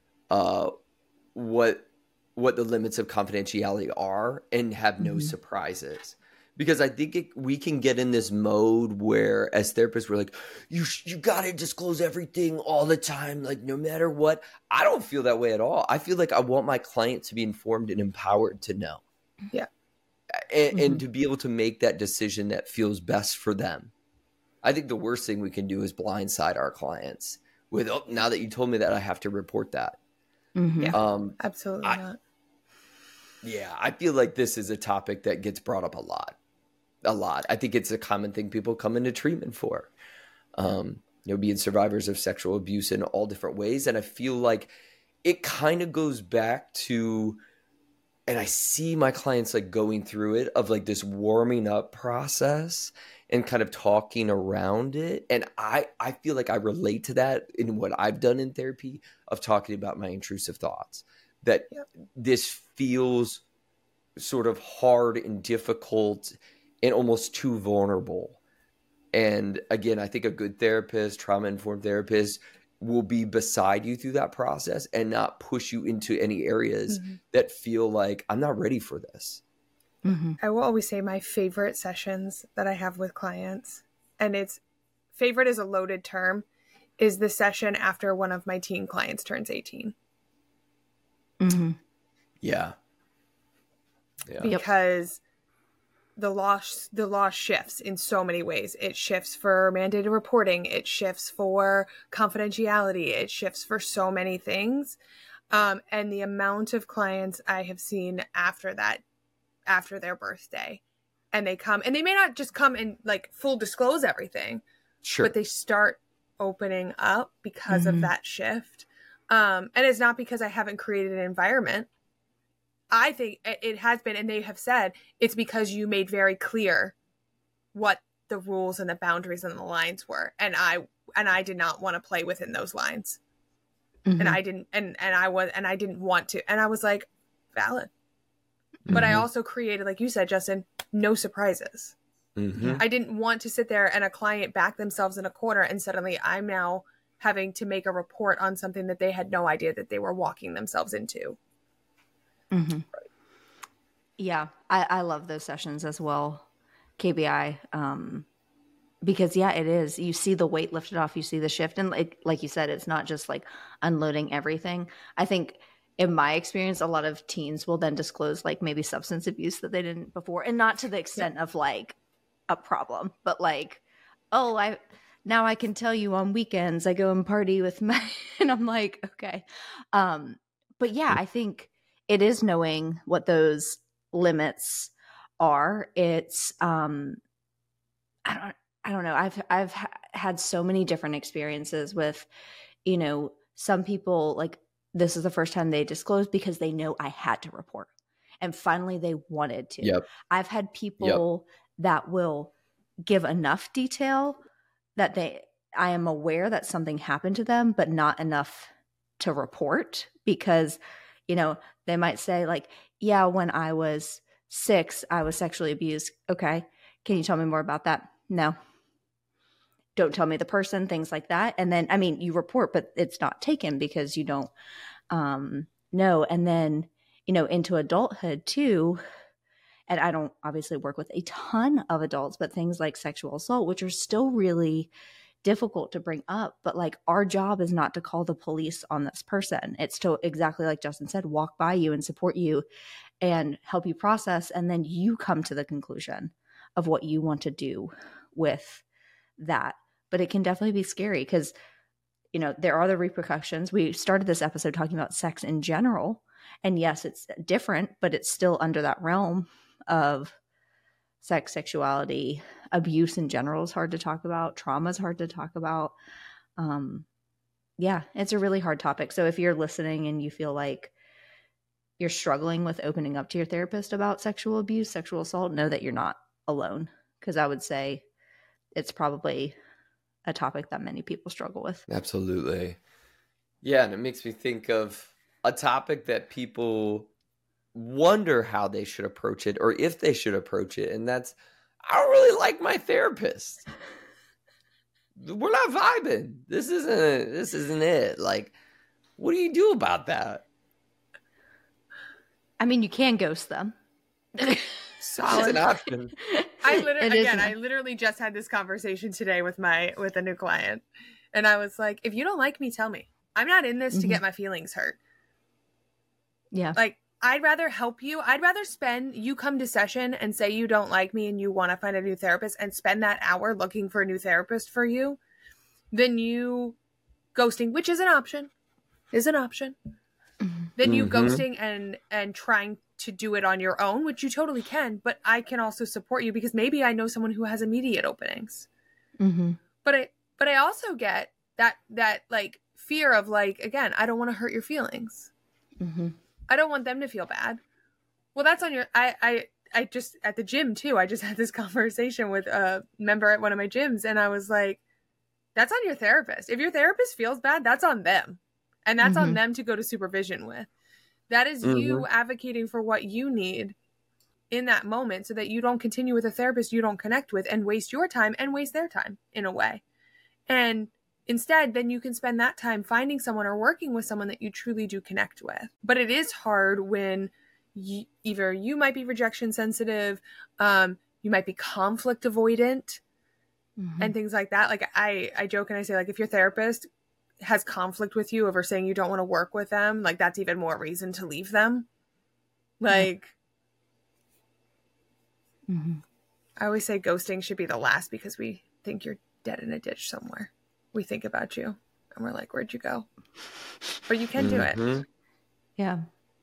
what the limits of confidentiality are and have no surprises. Because I think we can get in this mode where, as therapists, we're like, you got to disclose everything all the time, like, no matter what. I don't feel that way at all. I feel like I want my client to be informed and empowered to know. Yeah. And to be able to make that decision that feels best for them. I think the worst thing we can do is blindside our clients with, oh, now that you told me that, I have to report that. Yeah, absolutely not. Yeah, I feel like this is a topic that gets brought up a lot. I think it's a common thing people come into treatment for. Being survivors of sexual abuse in all different ways. And I feel like it kind of goes back to, and I see my clients, like, going through it, of, like, this warming up process and kind of talking around it. And I feel like I relate to that in what I've done in therapy, of talking about my intrusive thoughts, that this feels sort of hard and difficult and almost too vulnerable. And again, I think a good therapist, trauma-informed therapist, will be beside you through that process and not push you into any areas that feel like, I'm not ready for this. I will always say my favorite sessions that I have with clients, and it's favorite is a loaded term, is the session after one of my teen clients turns 18. Yeah. Because the law shifts in so many ways. It shifts for mandated reporting. It shifts for confidentiality. It shifts for so many things. And the amount of clients I have seen after their birthday, and they come, and they may not just come and like full disclose everything, but they start opening up because of that shift. And it's not because I haven't created an environment. I think it has been, and they have said it's because you made very clear what the rules and the boundaries and the lines were, and I did not want to play within those lines, and I didn't, and I didn't want to, and I was like, valid, but I also created, like you said, Justin, no surprises. I didn't want to sit there and a client back themselves in a corner, and suddenly I'm now having to make a report on something that they had no idea that they were walking themselves into. Yeah, I love those sessions as well, KBI, because it is. You see the weight lifted off, you see the shift, and like you said, it's not just like unloading everything. I think in my experience, a lot of teens will then disclose like maybe substance abuse that they didn't before, and not to the extent of like a problem, but like, now I can tell you on weekends I go and party with my, and I'm like, okay. But yeah, I think it is knowing what those limits are. It's, I don't know. I've had so many different experiences with, some people, like, this is the first time they disclosed because they know I had to report, and finally they wanted to. I've had people that will give enough detail that I am aware that something happened to them, but not enough to report, because, they might say like, yeah, when I was 6, I was sexually abused. Okay. Can you tell me more about that? No. Don't tell me the person, things like that. And then, I mean, you report, but it's not taken because you don't know. And then, into adulthood too. And I don't obviously work with a ton of adults, but things like sexual assault, which are still really difficult to bring up, but like our job is not to call the police on this person. It's to, exactly like Justin said, walk by you and support you and help you process, and then you come to the conclusion of what you want to do with that. But it can definitely be scary because, there are the repercussions. We started this episode talking about sex in general, and yes, it's different, but it's still under that realm of sex, sexuality. Abuse in general is hard to talk about. Trauma is hard to talk about. It's a really hard topic. So if you're listening and you feel like you're struggling with opening up to your therapist about sexual abuse, sexual assault, know that you're not alone. Because I would say it's probably a topic that many people struggle with. Absolutely. Yeah, and it makes me think of a topic that people wonder how they should approach it or if they should approach it, and that's, I don't really like my therapist. We're not vibing. This isn't it. Like, what do you do about that? I mean, you can ghost them. Solid. It's an option. I literally just had this conversation today with a new client, and I was like, if you don't like me, tell me. I'm not in this to get my feelings hurt. Yeah. Like, I'd rather help you. I'd rather you come to session and say you don't like me and you want to find a new therapist and spend that hour looking for a new therapist for you than you ghosting, which is an option. Than you ghosting and trying to do it on your own, which you totally can. But I can also support you because maybe I know someone who has immediate openings. But I also get that like fear of like, again, I don't want to hurt your feelings. I don't want them to feel bad. Well, that's on your, I just, at the gym too, I just had this conversation with a member at one of my gyms, and I was like, that's on your therapist. If your therapist feels bad, that's on them. And that's on them to go to supervision with. That is you advocating for what you need in that moment so that you don't continue with a therapist you don't connect with and waste your time and waste their time in a way. And instead, then you can spend that time finding someone or working with someone that you truly do connect with. But it is hard when either you might be rejection sensitive, you might be conflict avoidant, and things like that. Like I joke and I say, like, if your therapist has conflict with you over saying you don't want to work with them, like, that's even more reason to leave them. Like, I always say ghosting should be the last because we think you're dead in a ditch somewhere. We think about you and we're like, where'd you go? But you can do it. Yeah.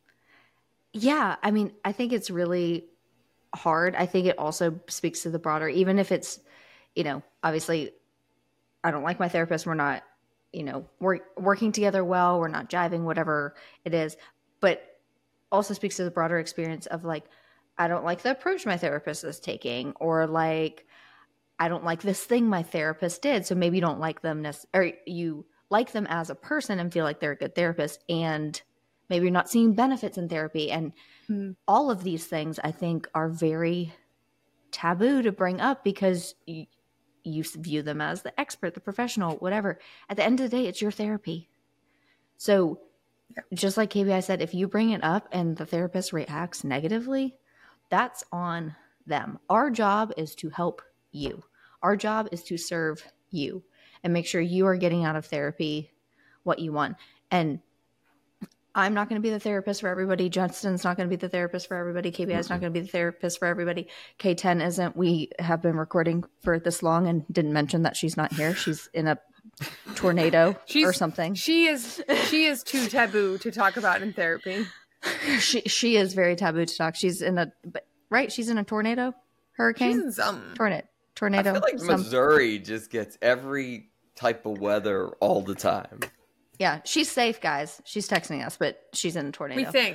Yeah. I mean, I think it's really hard. I think it also speaks to the broader, even if it's, you know, obviously I don't like my therapist. We're not, you know, we're working together well. We're not jiving, whatever it is, but also speaks to the broader experience of like, I don't like the approach my therapist is taking, or like, I don't like this thing my therapist did. So maybe you don't like them or you like them as a person and feel like they're a good therapist, and maybe you're not seeing benefits in therapy. And all of these things I think are very taboo to bring up because you view them as the expert, the professional, whatever. At the end of the day, it's your therapy. So just like KBI said, if you bring it up and the therapist reacts negatively, that's on them. Our job is to help you. Our job is to serve you and make sure you are getting out of therapy what you want. And I'm not going to be the therapist for everybody. Justin's not going to be the therapist for everybody. KBI is not going to be the therapist for everybody. K10 isn't. We have been recording for this long and didn't mention that she's not here. She's in a tornado or something. She is too taboo to talk about in therapy. She is very taboo to talk. She's in she's in a tornado, hurricane. She's in some tornado. I feel like Missouri just gets every type of weather all the time. Yeah, she's safe, guys. She's texting us, but she's in a tornado. We think.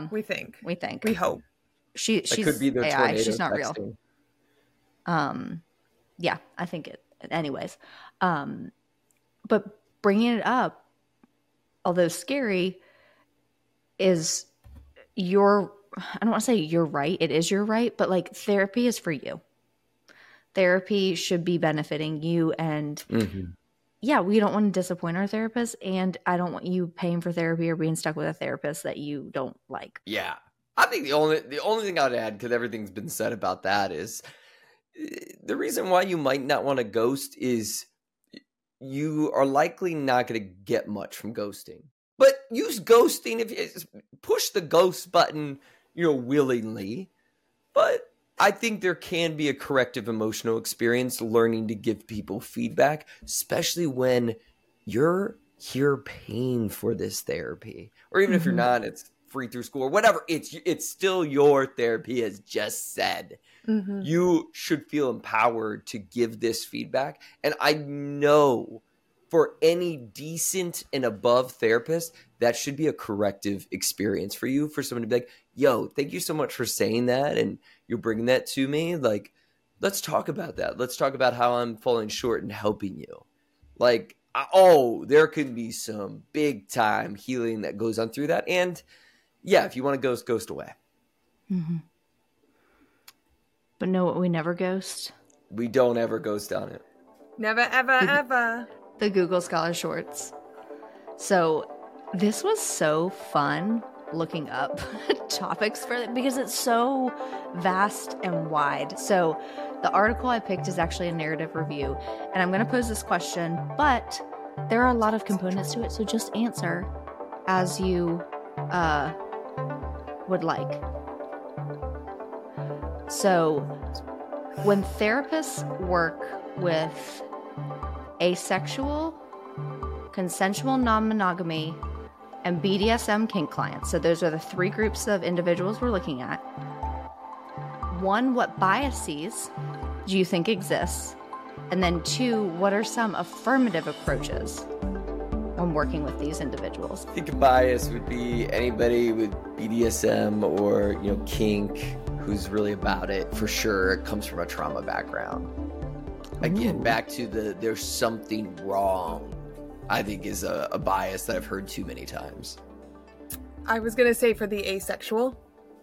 We hope. She's could be their AI. She's not texting. Real. Yeah, I think it. Anyways, but bringing it up, although scary, is your. I don't want to say you're right. It is your right, but like therapy is for you. Therapy should be benefiting you, and yeah, we don't want to disappoint our therapist, and I don't want you paying for therapy or being stuck with a therapist that you don't like. Yeah, I think the only thing I'd add, because everything's been said about that, is the reason why you might not want to ghost is you are likely not going to get much from ghosting. But use ghosting if you push the ghost button, willingly. But I think there can be a corrective emotional experience learning to give people feedback, especially when you're here paying for this therapy. Or even if you're not, it's free through school or whatever. It's still your therapy, as just said. You should feel empowered to give this feedback. And I know for any decent and above therapist, that should be a corrective experience for you, for someone to be like, yo, thank you so much for saying that. And you're bringing that to me. Like, let's talk about that. Let's talk about how I'm falling short and helping you. Like, there can be some big time healing that goes on through that. And yeah, if you want to ghost away. But know what we never ghost? We don't ever ghost on it. Never, ever, ever. The Google Scholar Shorts. So this was so fun looking up topics for it because it's so vast and wide. So the article I picked is actually a narrative review, and I'm going to pose this question, but there are a lot of components to it, so just answer as you would like. So when therapists work with asexual, consensual non-monogamy, and BDSM kink clients. So those are the three groups of individuals we're looking at. One, what biases do you think exists? And then two, what are some affirmative approaches when working with these individuals? I think a bias would be anybody with BDSM or, kink who's really about it. For sure, it comes from a trauma background. Again, back to there's something wrong, I think is a bias that I've heard too many times. I was going to say for the asexual.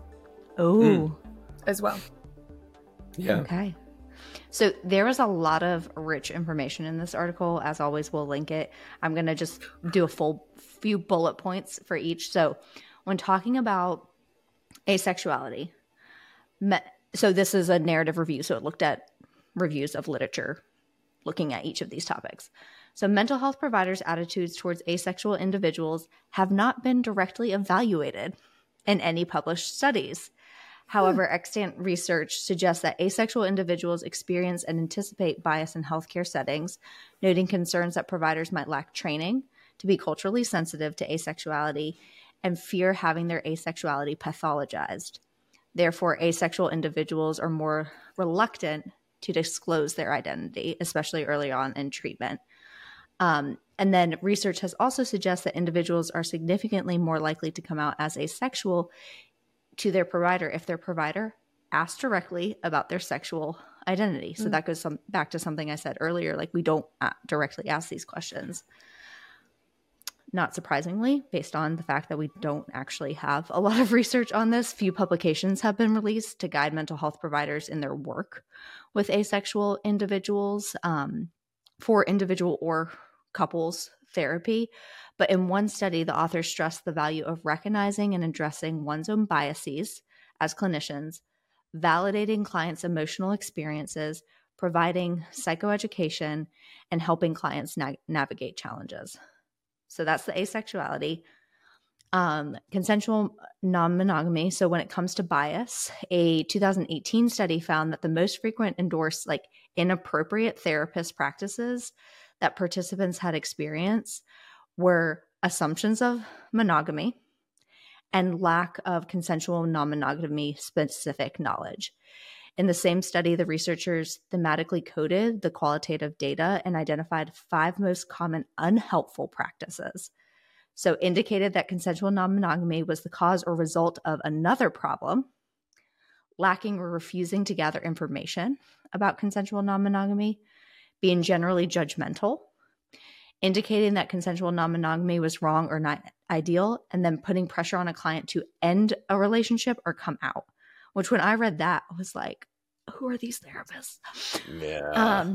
Oh. As well. Yeah. Okay. So there was a lot of rich information in this article. As always, we'll link it. I'm going to just do a full few bullet points for each. So when talking about asexuality, so this is a narrative review. So it looked at reviews of literature looking at each of these topics. So mental health providers' attitudes towards asexual individuals have not been directly evaluated in any published studies. However, extant research suggests that asexual individuals experience and anticipate bias in healthcare settings, noting concerns that providers might lack training to be culturally sensitive to asexuality and fear having their asexuality pathologized. Therefore, asexual individuals are more reluctant to disclose their identity, especially early on in treatment. And then research has also suggested that individuals are significantly more likely to come out as asexual to their provider if their provider asks directly about their sexual identity. So that goes back to something I said earlier, like we don't directly ask these questions. Not surprisingly, based on the fact that we don't actually have a lot of research on this, few publications have been released to guide mental health providers in their work with asexual individuals for individual or couples therapy. But in one study, the authors stressed the value of recognizing and addressing one's own biases as clinicians, validating clients' emotional experiences, providing psychoeducation, and helping clients navigate challenges. So that's the asexuality. Consensual non-monogamy. So when it comes to bias, a 2018 study found that the most frequent endorsed like inappropriate therapist practices that participants had experienced were assumptions of monogamy and lack of consensual non-monogamy specific knowledge. In the same study, the researchers thematically coded the qualitative data and identified 5 most common unhelpful practices. So indicated that consensual non-monogamy was the cause or result of another problem, lacking or refusing to gather information about consensual non-monogamy, being generally judgmental, indicating that consensual non-monogamy was wrong or not ideal, and then putting pressure on a client to end a relationship or come out. Which when I read that, I was like, who are these therapists? Yeah.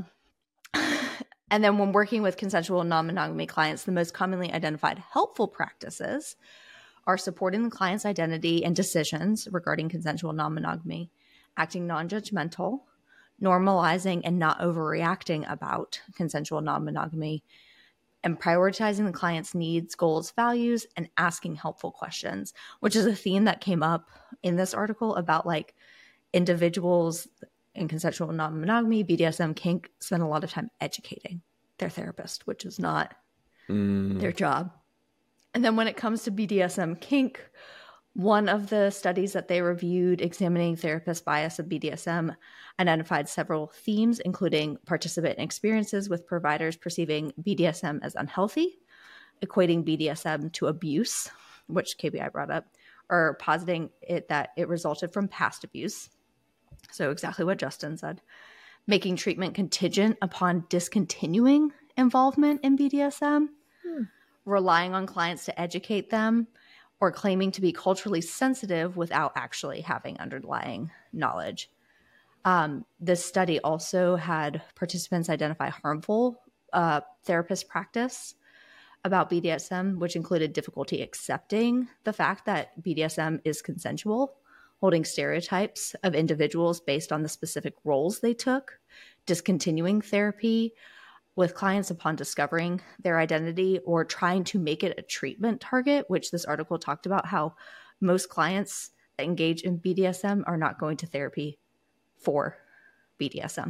And then when working with consensual non-monogamy clients, the most commonly identified helpful practices are supporting the client's identity and decisions regarding consensual non-monogamy, acting non-judgmental, normalizing and not overreacting about consensual non-monogamy, and prioritizing the client's needs, goals, values, and asking helpful questions, which is a theme that came up in this article about like individuals in consensual non-monogamy, BDSM, kink, spend a lot of time educating their therapist, which is not their job. And then when it comes to BDSM kink, one of the studies that they reviewed examining therapist bias of BDSM identified several themes, including participant experiences with providers perceiving BDSM as unhealthy, equating BDSM to abuse, which KBI brought up, or positing it that it resulted from past abuse. So exactly what Justin said. Making treatment contingent upon discontinuing involvement in BDSM, relying on clients to educate them, or claiming to be culturally sensitive without actually having underlying knowledge. This study also had participants identify harmful therapist practice about BDSM, which included difficulty accepting the fact that BDSM is consensual, holding stereotypes of individuals based on the specific roles they took, discontinuing therapy with clients upon discovering their identity, or trying to make it a treatment target, which this article talked about how most clients that engage in BDSM are not going to therapy for BDSM,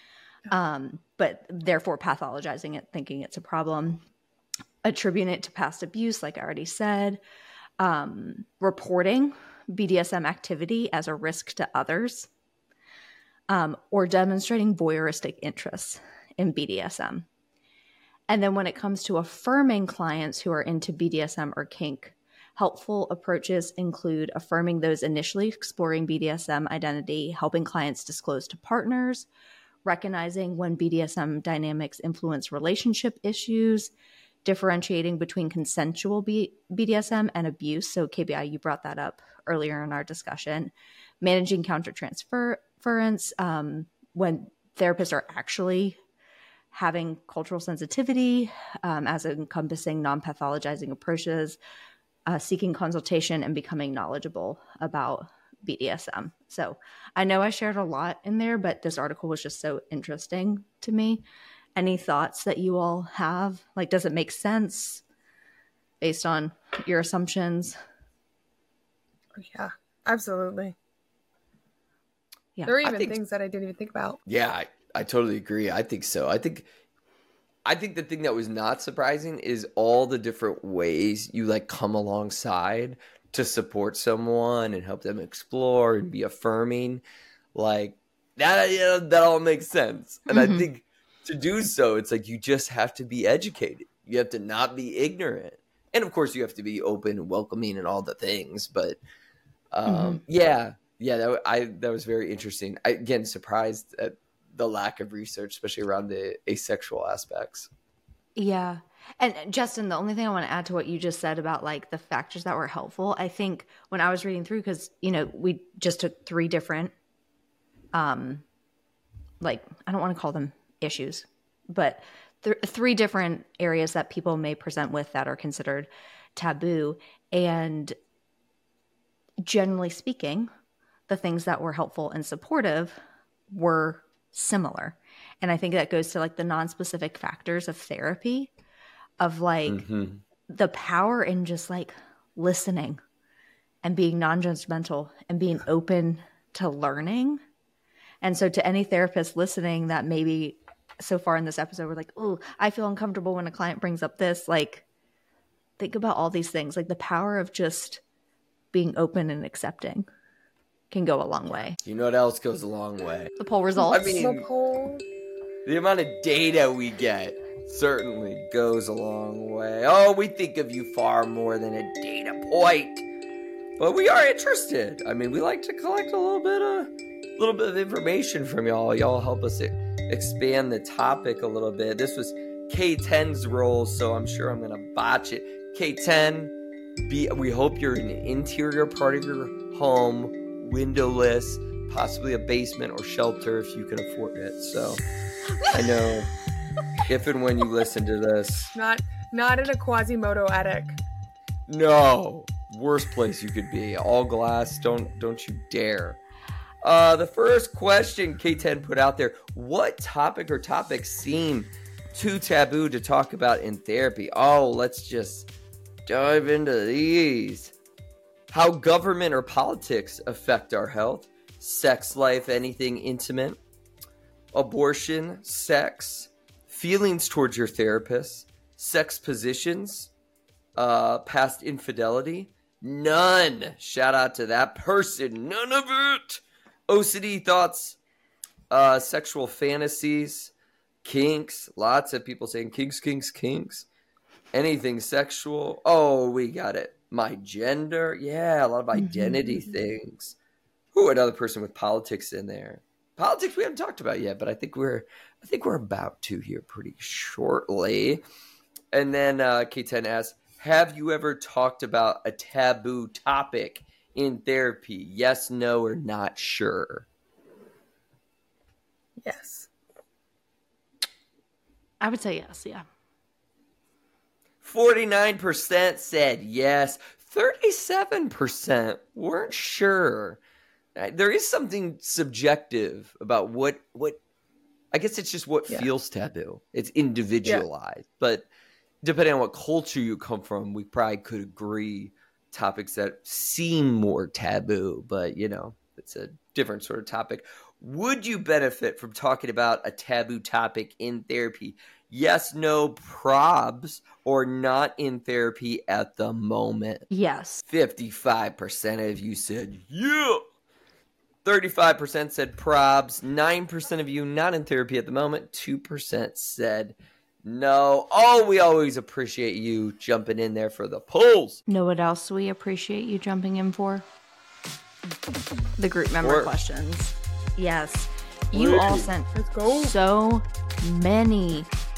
but therefore pathologizing it, thinking it's a problem, attributing it to past abuse, like I already said, reporting BDSM activity as a risk to others, or demonstrating voyeuristic interests in BDSM. And then when it comes to affirming clients who are into BDSM or kink, helpful approaches include affirming those initially exploring BDSM identity, helping clients disclose to partners, recognizing when BDSM dynamics influence relationship issues, differentiating between consensual BDSM and abuse. So KBI, you brought that up earlier in our discussion. Managing countertransference, when therapists are actually having cultural sensitivity, as encompassing non-pathologizing approaches, seeking consultation, and becoming knowledgeable about BDSM. So I know I shared a lot in there, but this article was just so interesting to me. Any thoughts that you all have? Like, does it make sense based on your assumptions? Yeah, absolutely. Yeah. There are even things that I didn't even think about. Yeah, I totally agree. I think so. I think the thing that was not surprising is all the different ways you like come alongside to support someone and help them explore and be affirming. Like that, that all makes sense. And I think to do so, it's like you just have to be educated. You have to not be ignorant. And of course you have to be open and welcoming and all the things. But that was very interesting. I, again, surprised at the lack of research, especially around the asexual aspects. Yeah. And Justin, the only thing I want to add to what you just said about like the factors that were helpful, I think when I was reading through, because, we just took 3 different, I don't want to call them issues, but 3 different areas that people may present with that are considered taboo. And generally speaking, the things that were helpful and supportive were similar. And I think that goes to like the non-specific factors of therapy, of like the power in just like listening and being non-judgmental and being open to learning. And so to any therapist listening that maybe so far in this episode we're like, oh, I feel uncomfortable when a client brings up this, like think about all these things. Like the power of just being open and accepting can go a long way. You know what else goes a long way? The poll results. I mean, the amount of data we get certainly goes a long way. Oh, we think of you far more than a data point, but we are interested. I mean, we like to collect a little bit of information from y'all. Y'all help us expand the topic a little bit. This was K10's role, so I'm sure I'm gonna botch it. K10, we hope you're in an interior part of your home, windowless, possibly a basement or shelter if you can afford it. So I know if and when you listen to this, not in a Quasimodo attic. No, worst place you could be. All glass. Don't you dare. The first question K10 put out there: what topic or topics seem too taboo to talk about in therapy? Oh, let's just dive into these. How government or politics affect our health, sex life, anything intimate, abortion, sex, feelings towards your therapist, sex positions, past infidelity, none. Shout out to that person. None of it. OCD thoughts, sexual fantasies, kinks. Lots of people saying kinks. Anything sexual. Oh, we got it. My gender. Yeah, a lot of identity things. Ooh, another person with politics in there. Politics we haven't talked about yet, but I think we're about to here pretty shortly. And then K10 asks, have you ever talked about a taboo topic in therapy? Yes, no, or not sure? Yes. I would say yes, yeah. 49% said yes. 37% weren't sure. There is something subjective about what I guess it's just what feels taboo. It's individualized. But depending on what culture you come from, we probably could agree topics that seem more taboo, but it's a different sort of topic. Would you benefit from talking about a taboo topic in therapy? Yes, no, probs, or not in therapy at the moment? Yes. 55% of you said yeah. 35% said probs. 9% of you not in therapy at the moment. 2% said no. Oh, we always appreciate you jumping in there for the polls. Know what else we appreciate you jumping in for? The group member questions. Yes. You all sent so many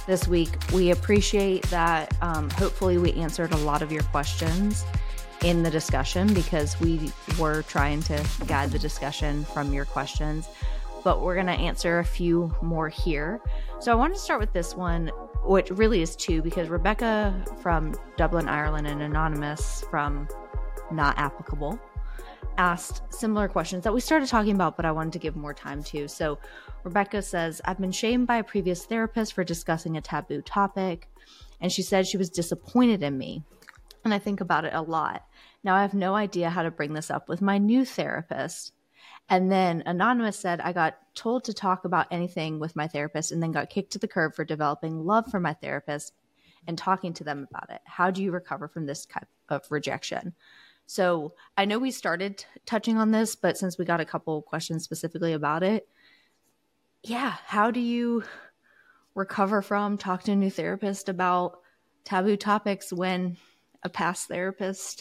this week. We appreciate that. Hopefully we answered a lot of your questions in the discussion, because we were trying to guide the discussion from your questions, but we're going to answer a few more here. So I wanted to start with this one, which really is two, because Rebecca from Dublin, Ireland, and Anonymous from Not Applicable asked similar questions that we started talking about, but I wanted to give more time to. So Rebecca says, I've been shamed by a previous therapist for discussing a taboo topic, and she said she was disappointed in me. And I think about it a lot. Now I have no idea how to bring this up with my new therapist. And then Anonymous said, I got told to talk about anything with my therapist and then got kicked to the curb for developing love for my therapist and talking to them about it. How do you recover from this type of rejection? So I know we started touching on this, but since we got a couple questions specifically about it, yeah, how do you recover from talking to a new therapist about taboo topics when a past therapist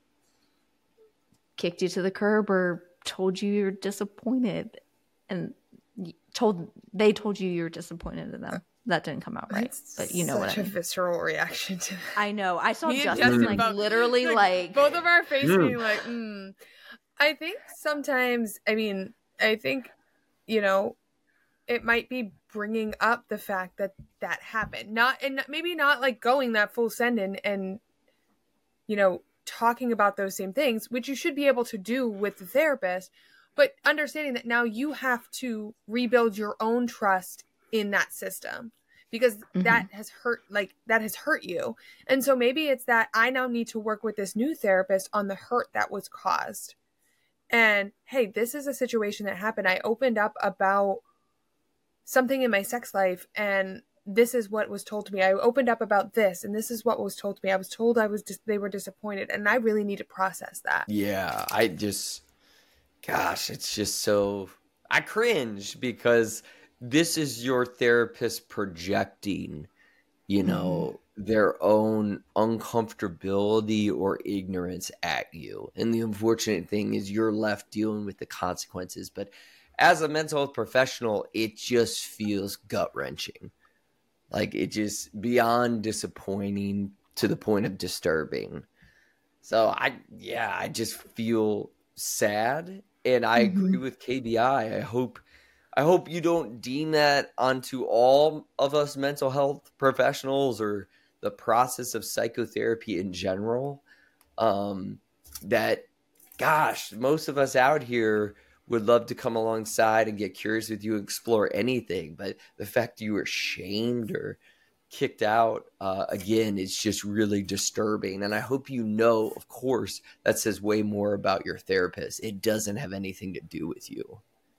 kicked you to the curb or told you you're disappointed and they told you you're disappointed in them? That didn't come out right, but you know what I mean. Such a visceral reaction to that. I know. I saw Justin literally both of our faces being like, I think sometimes, I think, it might be bringing up the fact that happened. Maybe not like going that full send and talking about those same things, which you should be able to do with the therapist, but understanding that now you have to rebuild your own trust in that system, because that has hurt you. And so maybe it's that I now need to work with this new therapist on the hurt that was caused. And hey, this is a situation that happened. I opened up about something in my sex life, and this is what was told to me. I opened up about this, and this is what was told to me. I was told they were disappointed, and I really need to process that. Yeah, it's just so, I cringe, because this is your therapist projecting, their own uncomfortability or ignorance at you. And the unfortunate thing is you're left dealing with the consequences. But as a mental health professional, it just feels gut-wrenching. Like, it just beyond disappointing to the point of disturbing. So I just feel sad, and I agree with KBI. I hope you don't deem that onto all of us mental health professionals or the process of psychotherapy in general. That, gosh, most of us out here would love to come alongside and get curious with you, explore anything. But the fact you were shamed or kicked out, again, is just really disturbing. And I hope of course, that says way more about your therapist. It doesn't have anything to do with you.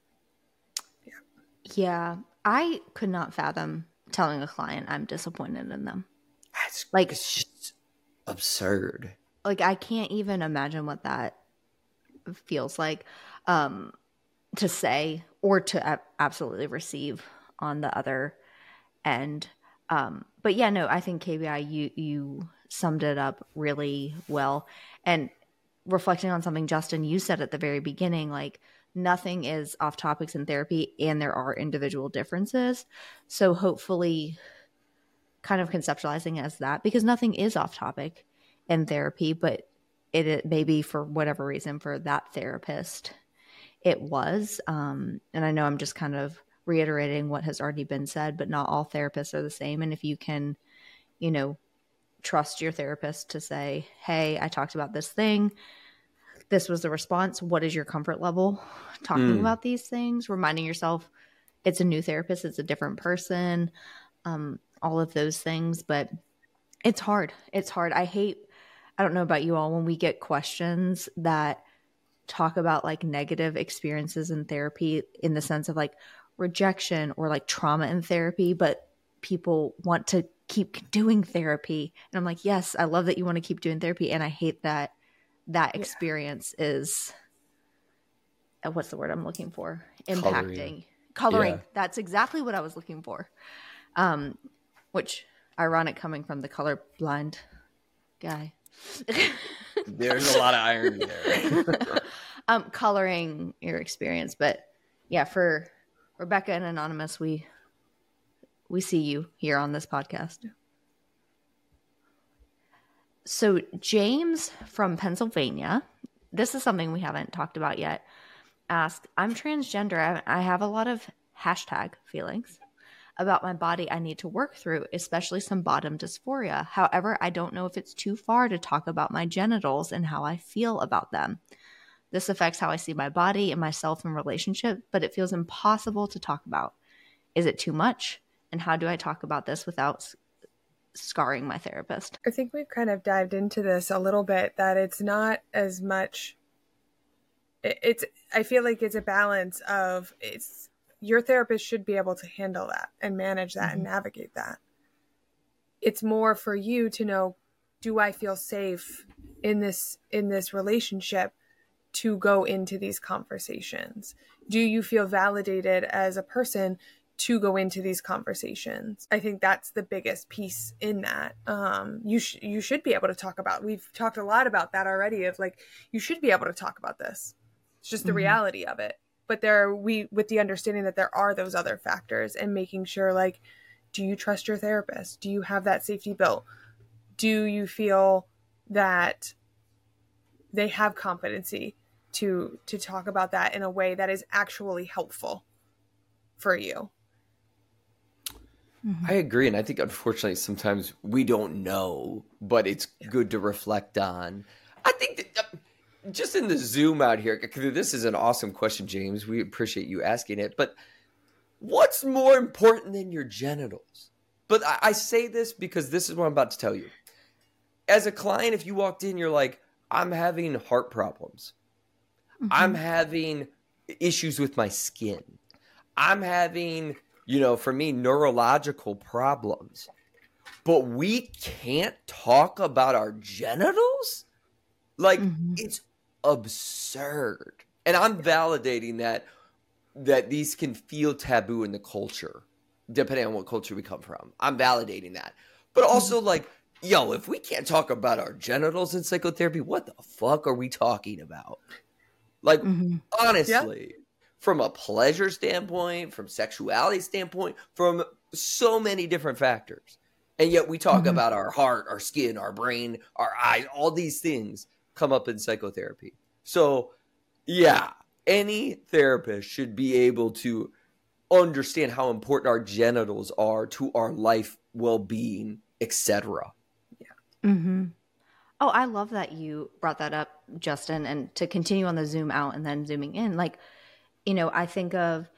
Yeah, I could not fathom telling a client I'm disappointed in them. It's just absurd. Like, I can't even imagine what that feels like to say or to absolutely receive on the other end. But yeah, no, I think KBI, you summed it up really well. And reflecting on something, Justin, you said at the very beginning, like, nothing is off topics in therapy, and there are individual differences. So hopefully kind of conceptualizing as that, because nothing is off topic in therapy, but it maybe for whatever reason for that therapist, it was. And I know I'm just kind of reiterating what has already been said, but not all therapists are the same. And if you can, trust your therapist to say, hey, I talked about this thing, this was the response. What is your comfort level talking about these things? Reminding yourself it's a new therapist, it's a different person, all of those things. But it's hard. It's hard. I don't know about you all, when we get questions that talk about like negative experiences in therapy in the sense of like rejection or like trauma in therapy, but people want to keep doing therapy. And I'm like, yes, I love that you want to keep doing therapy. And I hate that experience is, what's the word I'm looking for? Impacting. Coloring. Yeah. That's exactly what I was looking for. Which, ironic coming from the colorblind guy. There's a lot of irony there. Coloring your experience. But yeah, for Rebecca and Anonymous, we we see you here on this podcast. So James from Pennsylvania, this is something we haven't talked about yet, asked, I'm transgender. I have a lot of hashtag feelings about my body I need to work through, especially some bottom dysphoria. However, I don't know if it's too far to talk about my genitals and how I feel about them. This affects how I see my body and myself in relationship, but it feels impossible to talk about. Is it too much? And how do I talk about this without scarring my therapist? I think we've kind of dived into this a little bit, that it's not as much, I feel like it's a balance of, your therapist should be able to handle that and manage that and navigate that. It's more for you to know, do I feel safe in this relationship to go into these conversations? Do you feel validated as a person to go into these conversations? I think that's the biggest piece in that. You should be able to talk about, we've talked a lot about that already, of like, you should be able to talk about this. It's just the reality of it. But with the understanding that there are those other factors, and making sure, like, do you trust your therapist? Do you have that safety built? Do you feel that they have competency to talk about that in a way that is actually helpful for you? I agree. And I think, unfortunately, sometimes we don't know, but it's good to reflect on. I think that, just in the zoom out here, because this is an awesome question, James. We appreciate you asking it. But what's more important than your genitals? But I say this because this is what I'm about to tell you. As a client, if you walked in, you're like, I'm having heart problems. I'm having issues with my skin. I'm having, for me, neurological problems. But we can't talk about our genitals? Like, it's absurd. And I'm validating that these can feel taboo in the culture, depending on what culture we come from. I'm validating that. But also, like, if we can't talk about our genitals in psychotherapy, what the fuck are we talking about? Like, honestly, from a pleasure standpoint, from sexuality standpoint, from so many different factors. And yet we talk about our heart, our skin, our brain, our eyes, all these things come up in psychotherapy. So, any therapist should be able to understand how important our genitals are to our life, well-being, etc. Oh, I love that you brought that up, Justin. And to continue on the zoom out and then zooming in, like, I think of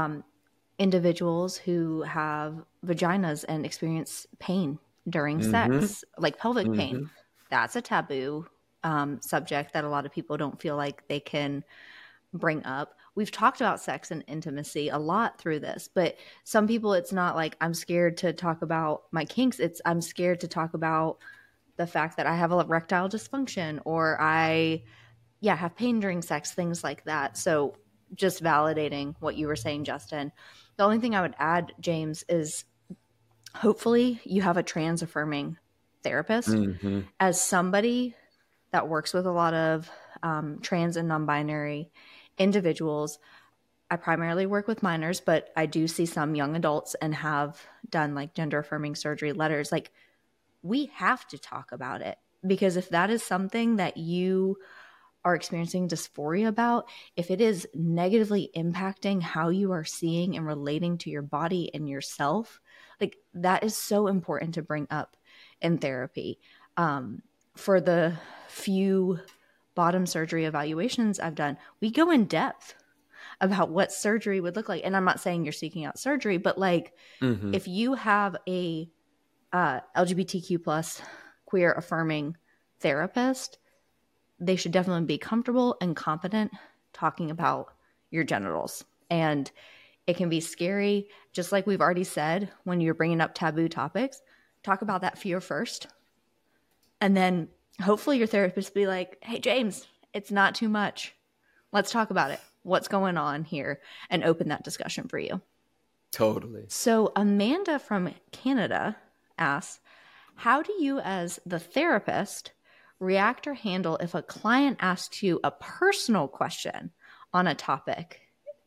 individuals who have vaginas and experience pain during sex, like pelvic pain. That's a taboo subject that a lot of people don't feel like they can bring up. We've talked about sex and intimacy a lot through this, but some people, it's not like, I'm scared to talk about my kinks. It's, I'm scared to talk about the fact that I have erectile dysfunction, or I have pain during sex, things like that. So just validating what you were saying, Justin. The only thing I would add, James, is hopefully you have a trans affirming therapist. As somebody that works with a lot of trans and non-binary individuals, I primarily work with minors, but I do see some young adults and have done like gender affirming surgery letters. Like, we have to talk about it, because if that is something that you are experiencing dysphoria about, if it is negatively impacting how you are seeing and relating to your body and yourself, like, that is so important to bring up in therapy. For the few bottom surgery evaluations I've done, we go in depth about what surgery would look like. And I'm not saying you're seeking out surgery, but like, if you have a LGBTQ plus queer affirming therapist, they should definitely be comfortable and competent talking about your genitals. And it can be scary, just like we've already said, when you're bringing up taboo topics, talk about that fear first. And then hopefully your therapist will be like, hey, James, it's not too much. Let's talk about it. What's going on here? And open that discussion for you. Totally. So Amanda from Canada asks, how do you as the therapist react or handle if a client asks you a personal question on a topic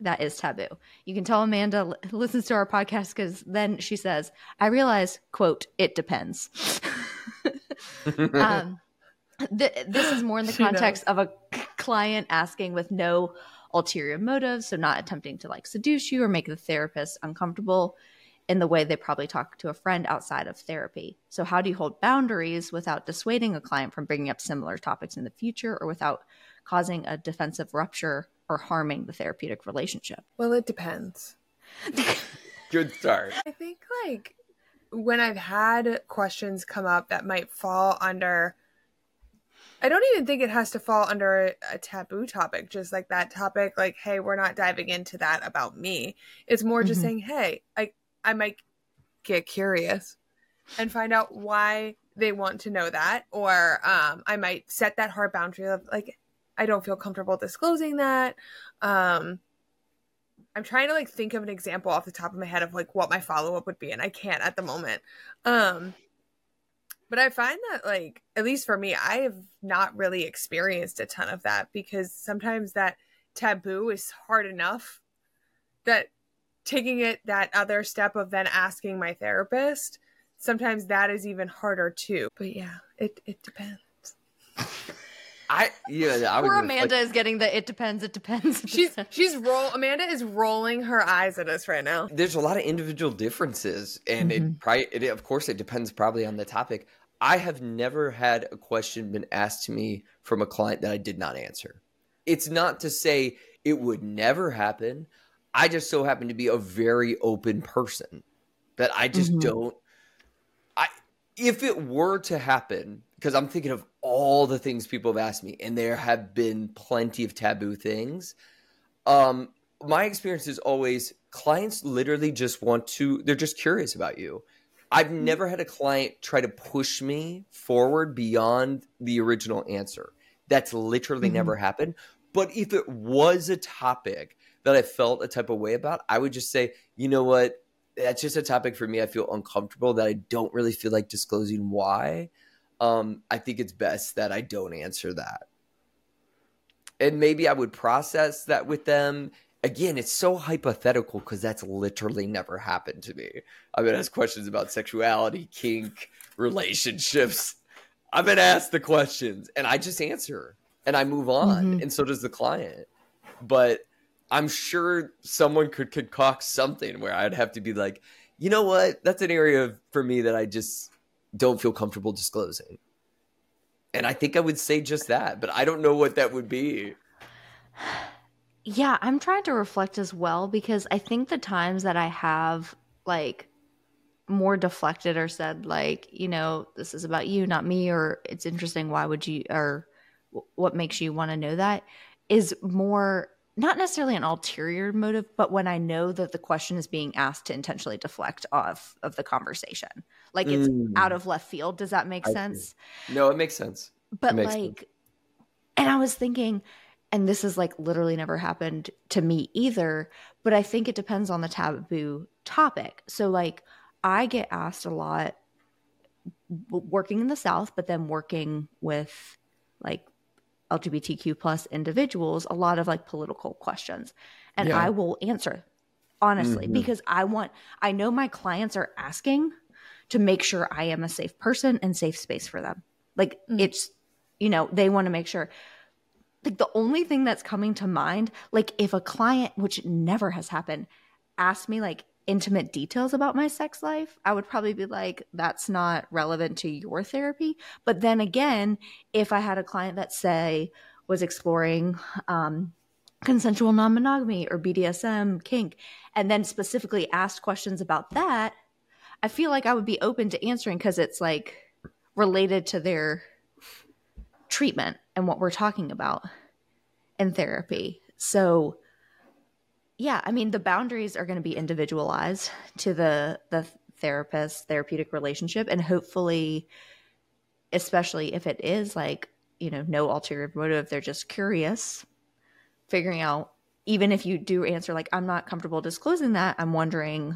that is taboo. You can tell Amanda listens to our podcast, because then she says, I realize, quote, it depends. This is more in the context of a client asking with no ulterior motive, so not attempting to like seduce you or make the therapist uncomfortable in the way they probably talk to a friend outside of therapy. So how do you hold boundaries without dissuading a client from bringing up similar topics in the future, or without causing a defensive rupture or harming the therapeutic relationship? Well, it depends. Good start. I think like when I've had questions come up that might fall under, I don't even think it has to fall under a taboo topic, just like that topic, like, hey, we're not diving into that about me. It's more just saying, hey, I might get curious and find out why they want to know that. Or I might set that hard boundary of like, I don't feel comfortable disclosing that. I'm trying to like think of an example off the top of my head of like what my follow-up would be, and I can't at the moment. But I find that, like, at least for me, I have not really experienced a ton of that, because sometimes that taboo is hard enough that taking it that other step of then asking my therapist, sometimes that is even harder too. But yeah, it depends. Poor Amanda is getting the it depends. Amanda is rolling her eyes at us right now. There's a lot of individual differences, and of course it depends probably on the topic. I have never had a question been asked to me from a client that I did not answer. It's not to say it would never happen. I just so happen to be a very open person that I just don't. If it were to happen, because I'm thinking of all the things people have asked me, and there have been plenty of taboo things. My experience is always clients literally just they're just curious about you. I've never had a client try to push me forward beyond the original answer. That's literally never happened. But if it was a topic that I felt a type of way about, I would just say, you know what? That's just a topic for me. I feel uncomfortable, that I don't really feel like disclosing why. I think it's best that I don't answer that. And maybe I would process that with them. Again, it's so hypothetical because that's literally never happened to me. I've been asked questions about sexuality, kink, relationships. I've been asked the questions and I just answer and I move on. And so does the client. But I'm sure someone could concoct something where I'd have to be like, you know what? That's an area for me that I just don't feel comfortable disclosing. And I think I would say just that, but I don't know what that would be. Yeah, I'm trying to reflect as well, because I think the times that I have like more deflected or said like, you know, this is about you, not me, or it's interesting, why would you, or what makes you want to know that, is more not necessarily an ulterior motive, but when I know that the question is being asked to intentionally deflect off of the conversation. Like it's out of left field. Does that make sense? No, it makes sense. But like, and I was thinking, and this is like literally never happened to me either, but I think it depends on the taboo topic. So like I get asked a lot working in the South, but then working with like LGBTQ plus individuals, a lot of like political questions. And I will answer honestly, because I know my clients are asking to make sure I am a safe person and safe space for them. Like it's, you know, they want to make sure. Like the only thing that's coming to mind, like if a client, which never has happened, asked me like intimate details about my sex life, I would probably be like, that's not relevant to your therapy. But then again, if I had a client that say was exploring consensual non-monogamy or BDSM, kink, and then specifically asked questions about that, I feel like I would be open to answering because it's like related to their treatment and what we're talking about in therapy. So yeah, I mean, the boundaries are going to be individualized to the therapist therapeutic relationship. And hopefully, especially if it is like, you know, no ulterior motive, they're just curious, figuring out, even if you do answer like, I'm not comfortable disclosing that, I'm wondering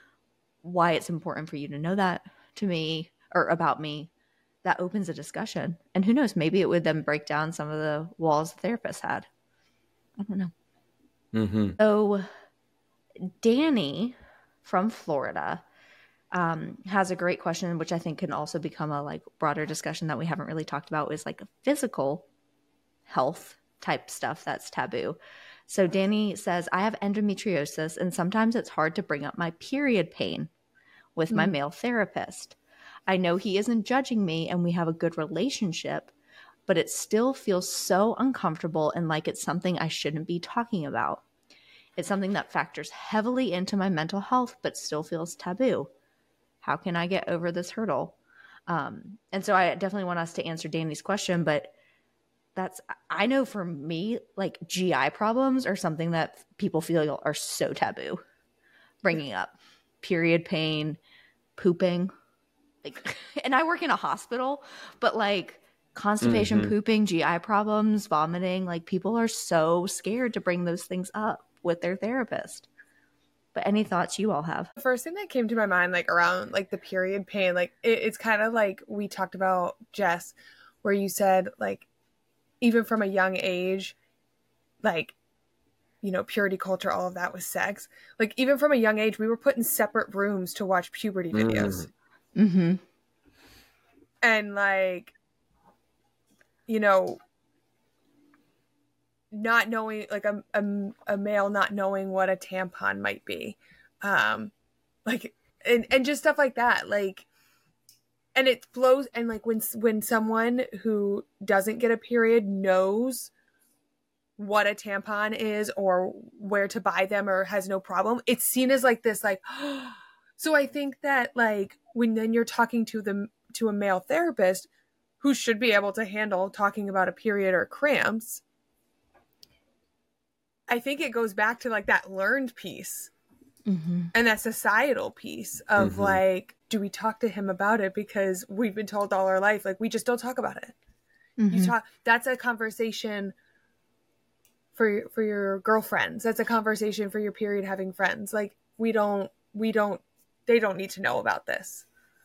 why it's important for you to know that to me or about me. That opens a discussion. And who knows, maybe it would then break down some of the walls the therapist had. I don't know. Mm-hmm. So Danny from Florida has a great question, which I think can also become a like broader discussion that we haven't really talked about, is like a physical health type stuff that's taboo. So Danny says, I have endometriosis and sometimes it's hard to bring up my period pain with my male therapist. I know he isn't judging me and we have a good relationship, but it still feels so uncomfortable and like it's something I shouldn't be talking about. It's something that factors heavily into my mental health, but still feels taboo. How can I get over this hurdle? And so I definitely want us to answer Danny's question, but I know for me, like GI problems are something that people feel are so taboo. Bringing up period pain, pooping, like, and I work in a hospital, but like constipation, pooping, GI problems, vomiting, like people are so scared to bring those things up with their therapist. But any thoughts you all have? The first thing that came to my mind, like around like the period pain, like it's kind of like we talked about, Jess, where you said like even from a young age, like, you know, purity culture, all of that was sex. Like even from a young age, we were put in separate rooms to watch puberty videos. Mm-hmm. And like, you know, not knowing, like a male not knowing what a tampon might be, like, and just stuff like that, like, and it flows. And like when someone who doesn't get a period knows what a tampon is or where to buy them or has no problem, it's seen as like this, like, so I think that like when then you're talking to a male therapist who should be able to handle talking about a period or cramps, I think it goes back to like that learned piece and that societal piece of like, do we talk to him about it? Because we've been told all our life, like, we just don't talk about it. You talk, that's a conversation for your girlfriends. That's a conversation for your period having friends. Like they don't need to know about this.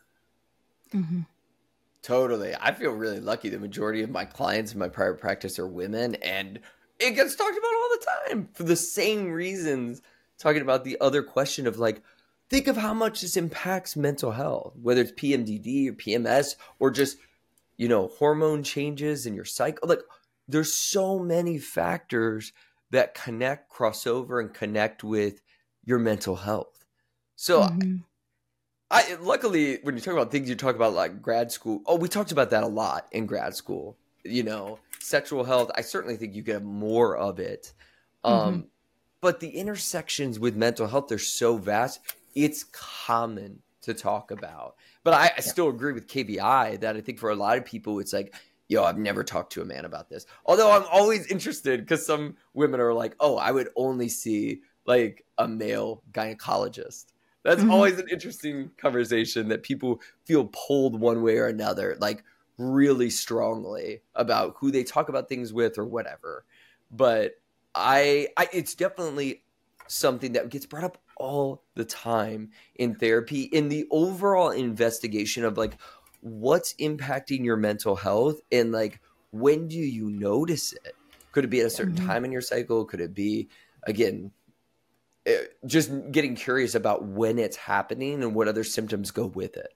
Totally. I feel really lucky. The majority of my clients in my private practice are women, and it gets talked about all the time for the same reasons. Talking about the other question of like, think of how much this impacts mental health, whether it's PMDD or PMS or just, you know, hormone changes in your cycle. Like there's so many factors that connect, cross over, and connect with your mental health. So I luckily, when you talk about things you talk about like grad school, we talked about that a lot in grad school. You know, sexual health, I certainly think you could have more of it. But the intersections with mental health, they're so vast, it's common to talk about. But I still agree with KBI that I think for a lot of people, it's like, yo, I've never talked to a man about this. Although I'm always interested because some women are like, oh, I would only see like a male gynecologist. That's always an interesting conversation that people feel pulled one way or another, like really strongly about who they talk about things with or whatever. But it's definitely something that gets brought up all the time in therapy, in the overall investigation of like what's impacting your mental health and like when do you notice it? Could it be at a certain time in your cycle? Could it be, again, just getting curious about when it's happening and what other symptoms go with it?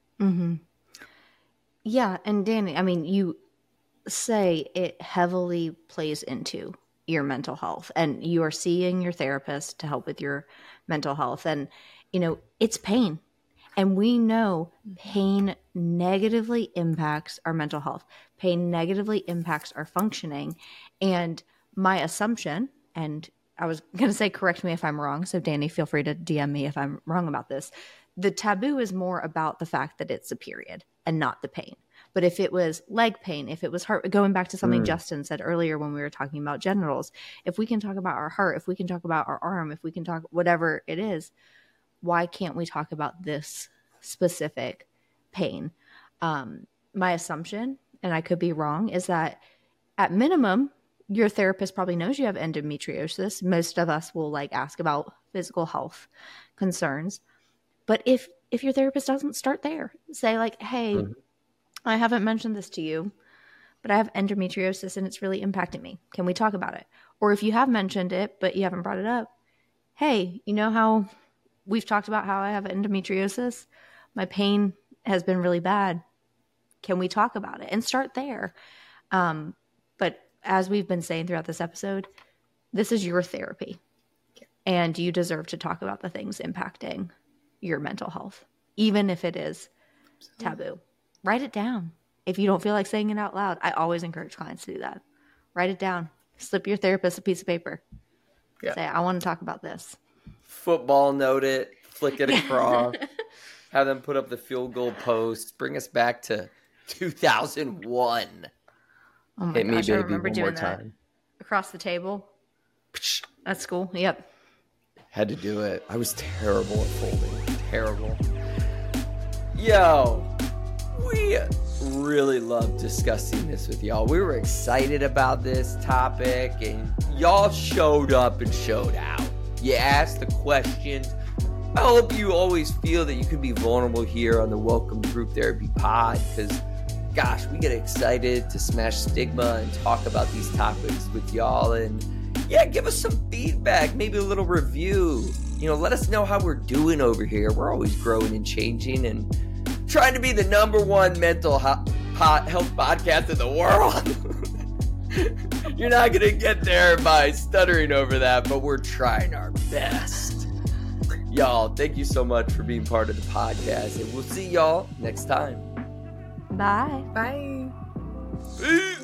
Yeah, and Danny, I mean, you say it heavily plays into your mental health and you are seeing your therapist to help with your mental health, and you know it's pain, and we know pain negatively impacts our mental health. Pain negatively impacts our functioning. And my assumption, and I was going to say correct me if I'm wrong, so Danny, feel free to DM me if I'm wrong about this, the taboo is more about the fact that it's a period and not the pain. But if it was leg pain, if it was heart, going back to something Justin said earlier when we were talking about genitals, if we can talk about our heart, if we can talk about our arm, if we can talk whatever it is, why can't we talk about this specific pain? My assumption, and I could be wrong, is that at minimum, your therapist probably knows you have endometriosis. Most of us will like ask about physical health concerns. But if your therapist doesn't start there, say like, hey, I haven't mentioned this to you, but I have endometriosis and it's really impacting me. Can we talk about it? Or if you have mentioned it, but you haven't brought it up, hey, you know how we've talked about how I have endometriosis? My pain has been really bad. Can we talk about it? And start there. But as we've been saying throughout this episode, this is your therapy. And you deserve to talk about the things impacting your mental health, even if it is taboo. Write it down. If you don't feel like saying it out loud, I always encourage clients to do that. Write it down. Slip your therapist a piece of paper. Yeah. Say, I want to talk about this. Football note it, flick it across, have them put up the field goal post, bring us back to 2001. Oh my gosh, I remember doing that. Across the table. That's cool. Yep. Had to do it. I was terrible at folding. Terrible. Yo, we really loved discussing this with y'all. We were excited about this topic, and y'all showed up and showed out. You asked the questions. I hope you always feel that you can be vulnerable here on the Welcome Group Therapy Pod, because, gosh, we get excited to smash stigma and talk about these topics with y'all. And yeah, give us some feedback, maybe a little review. You know, let us know how we're doing over here. We're always growing and changing and trying to be the #1 mental health podcast in the world. You're not going to get there by stuttering over that, but we're trying our best. Y'all, thank you so much for being part of the podcast, and we'll see y'all next time. Bye. Bye. Peace.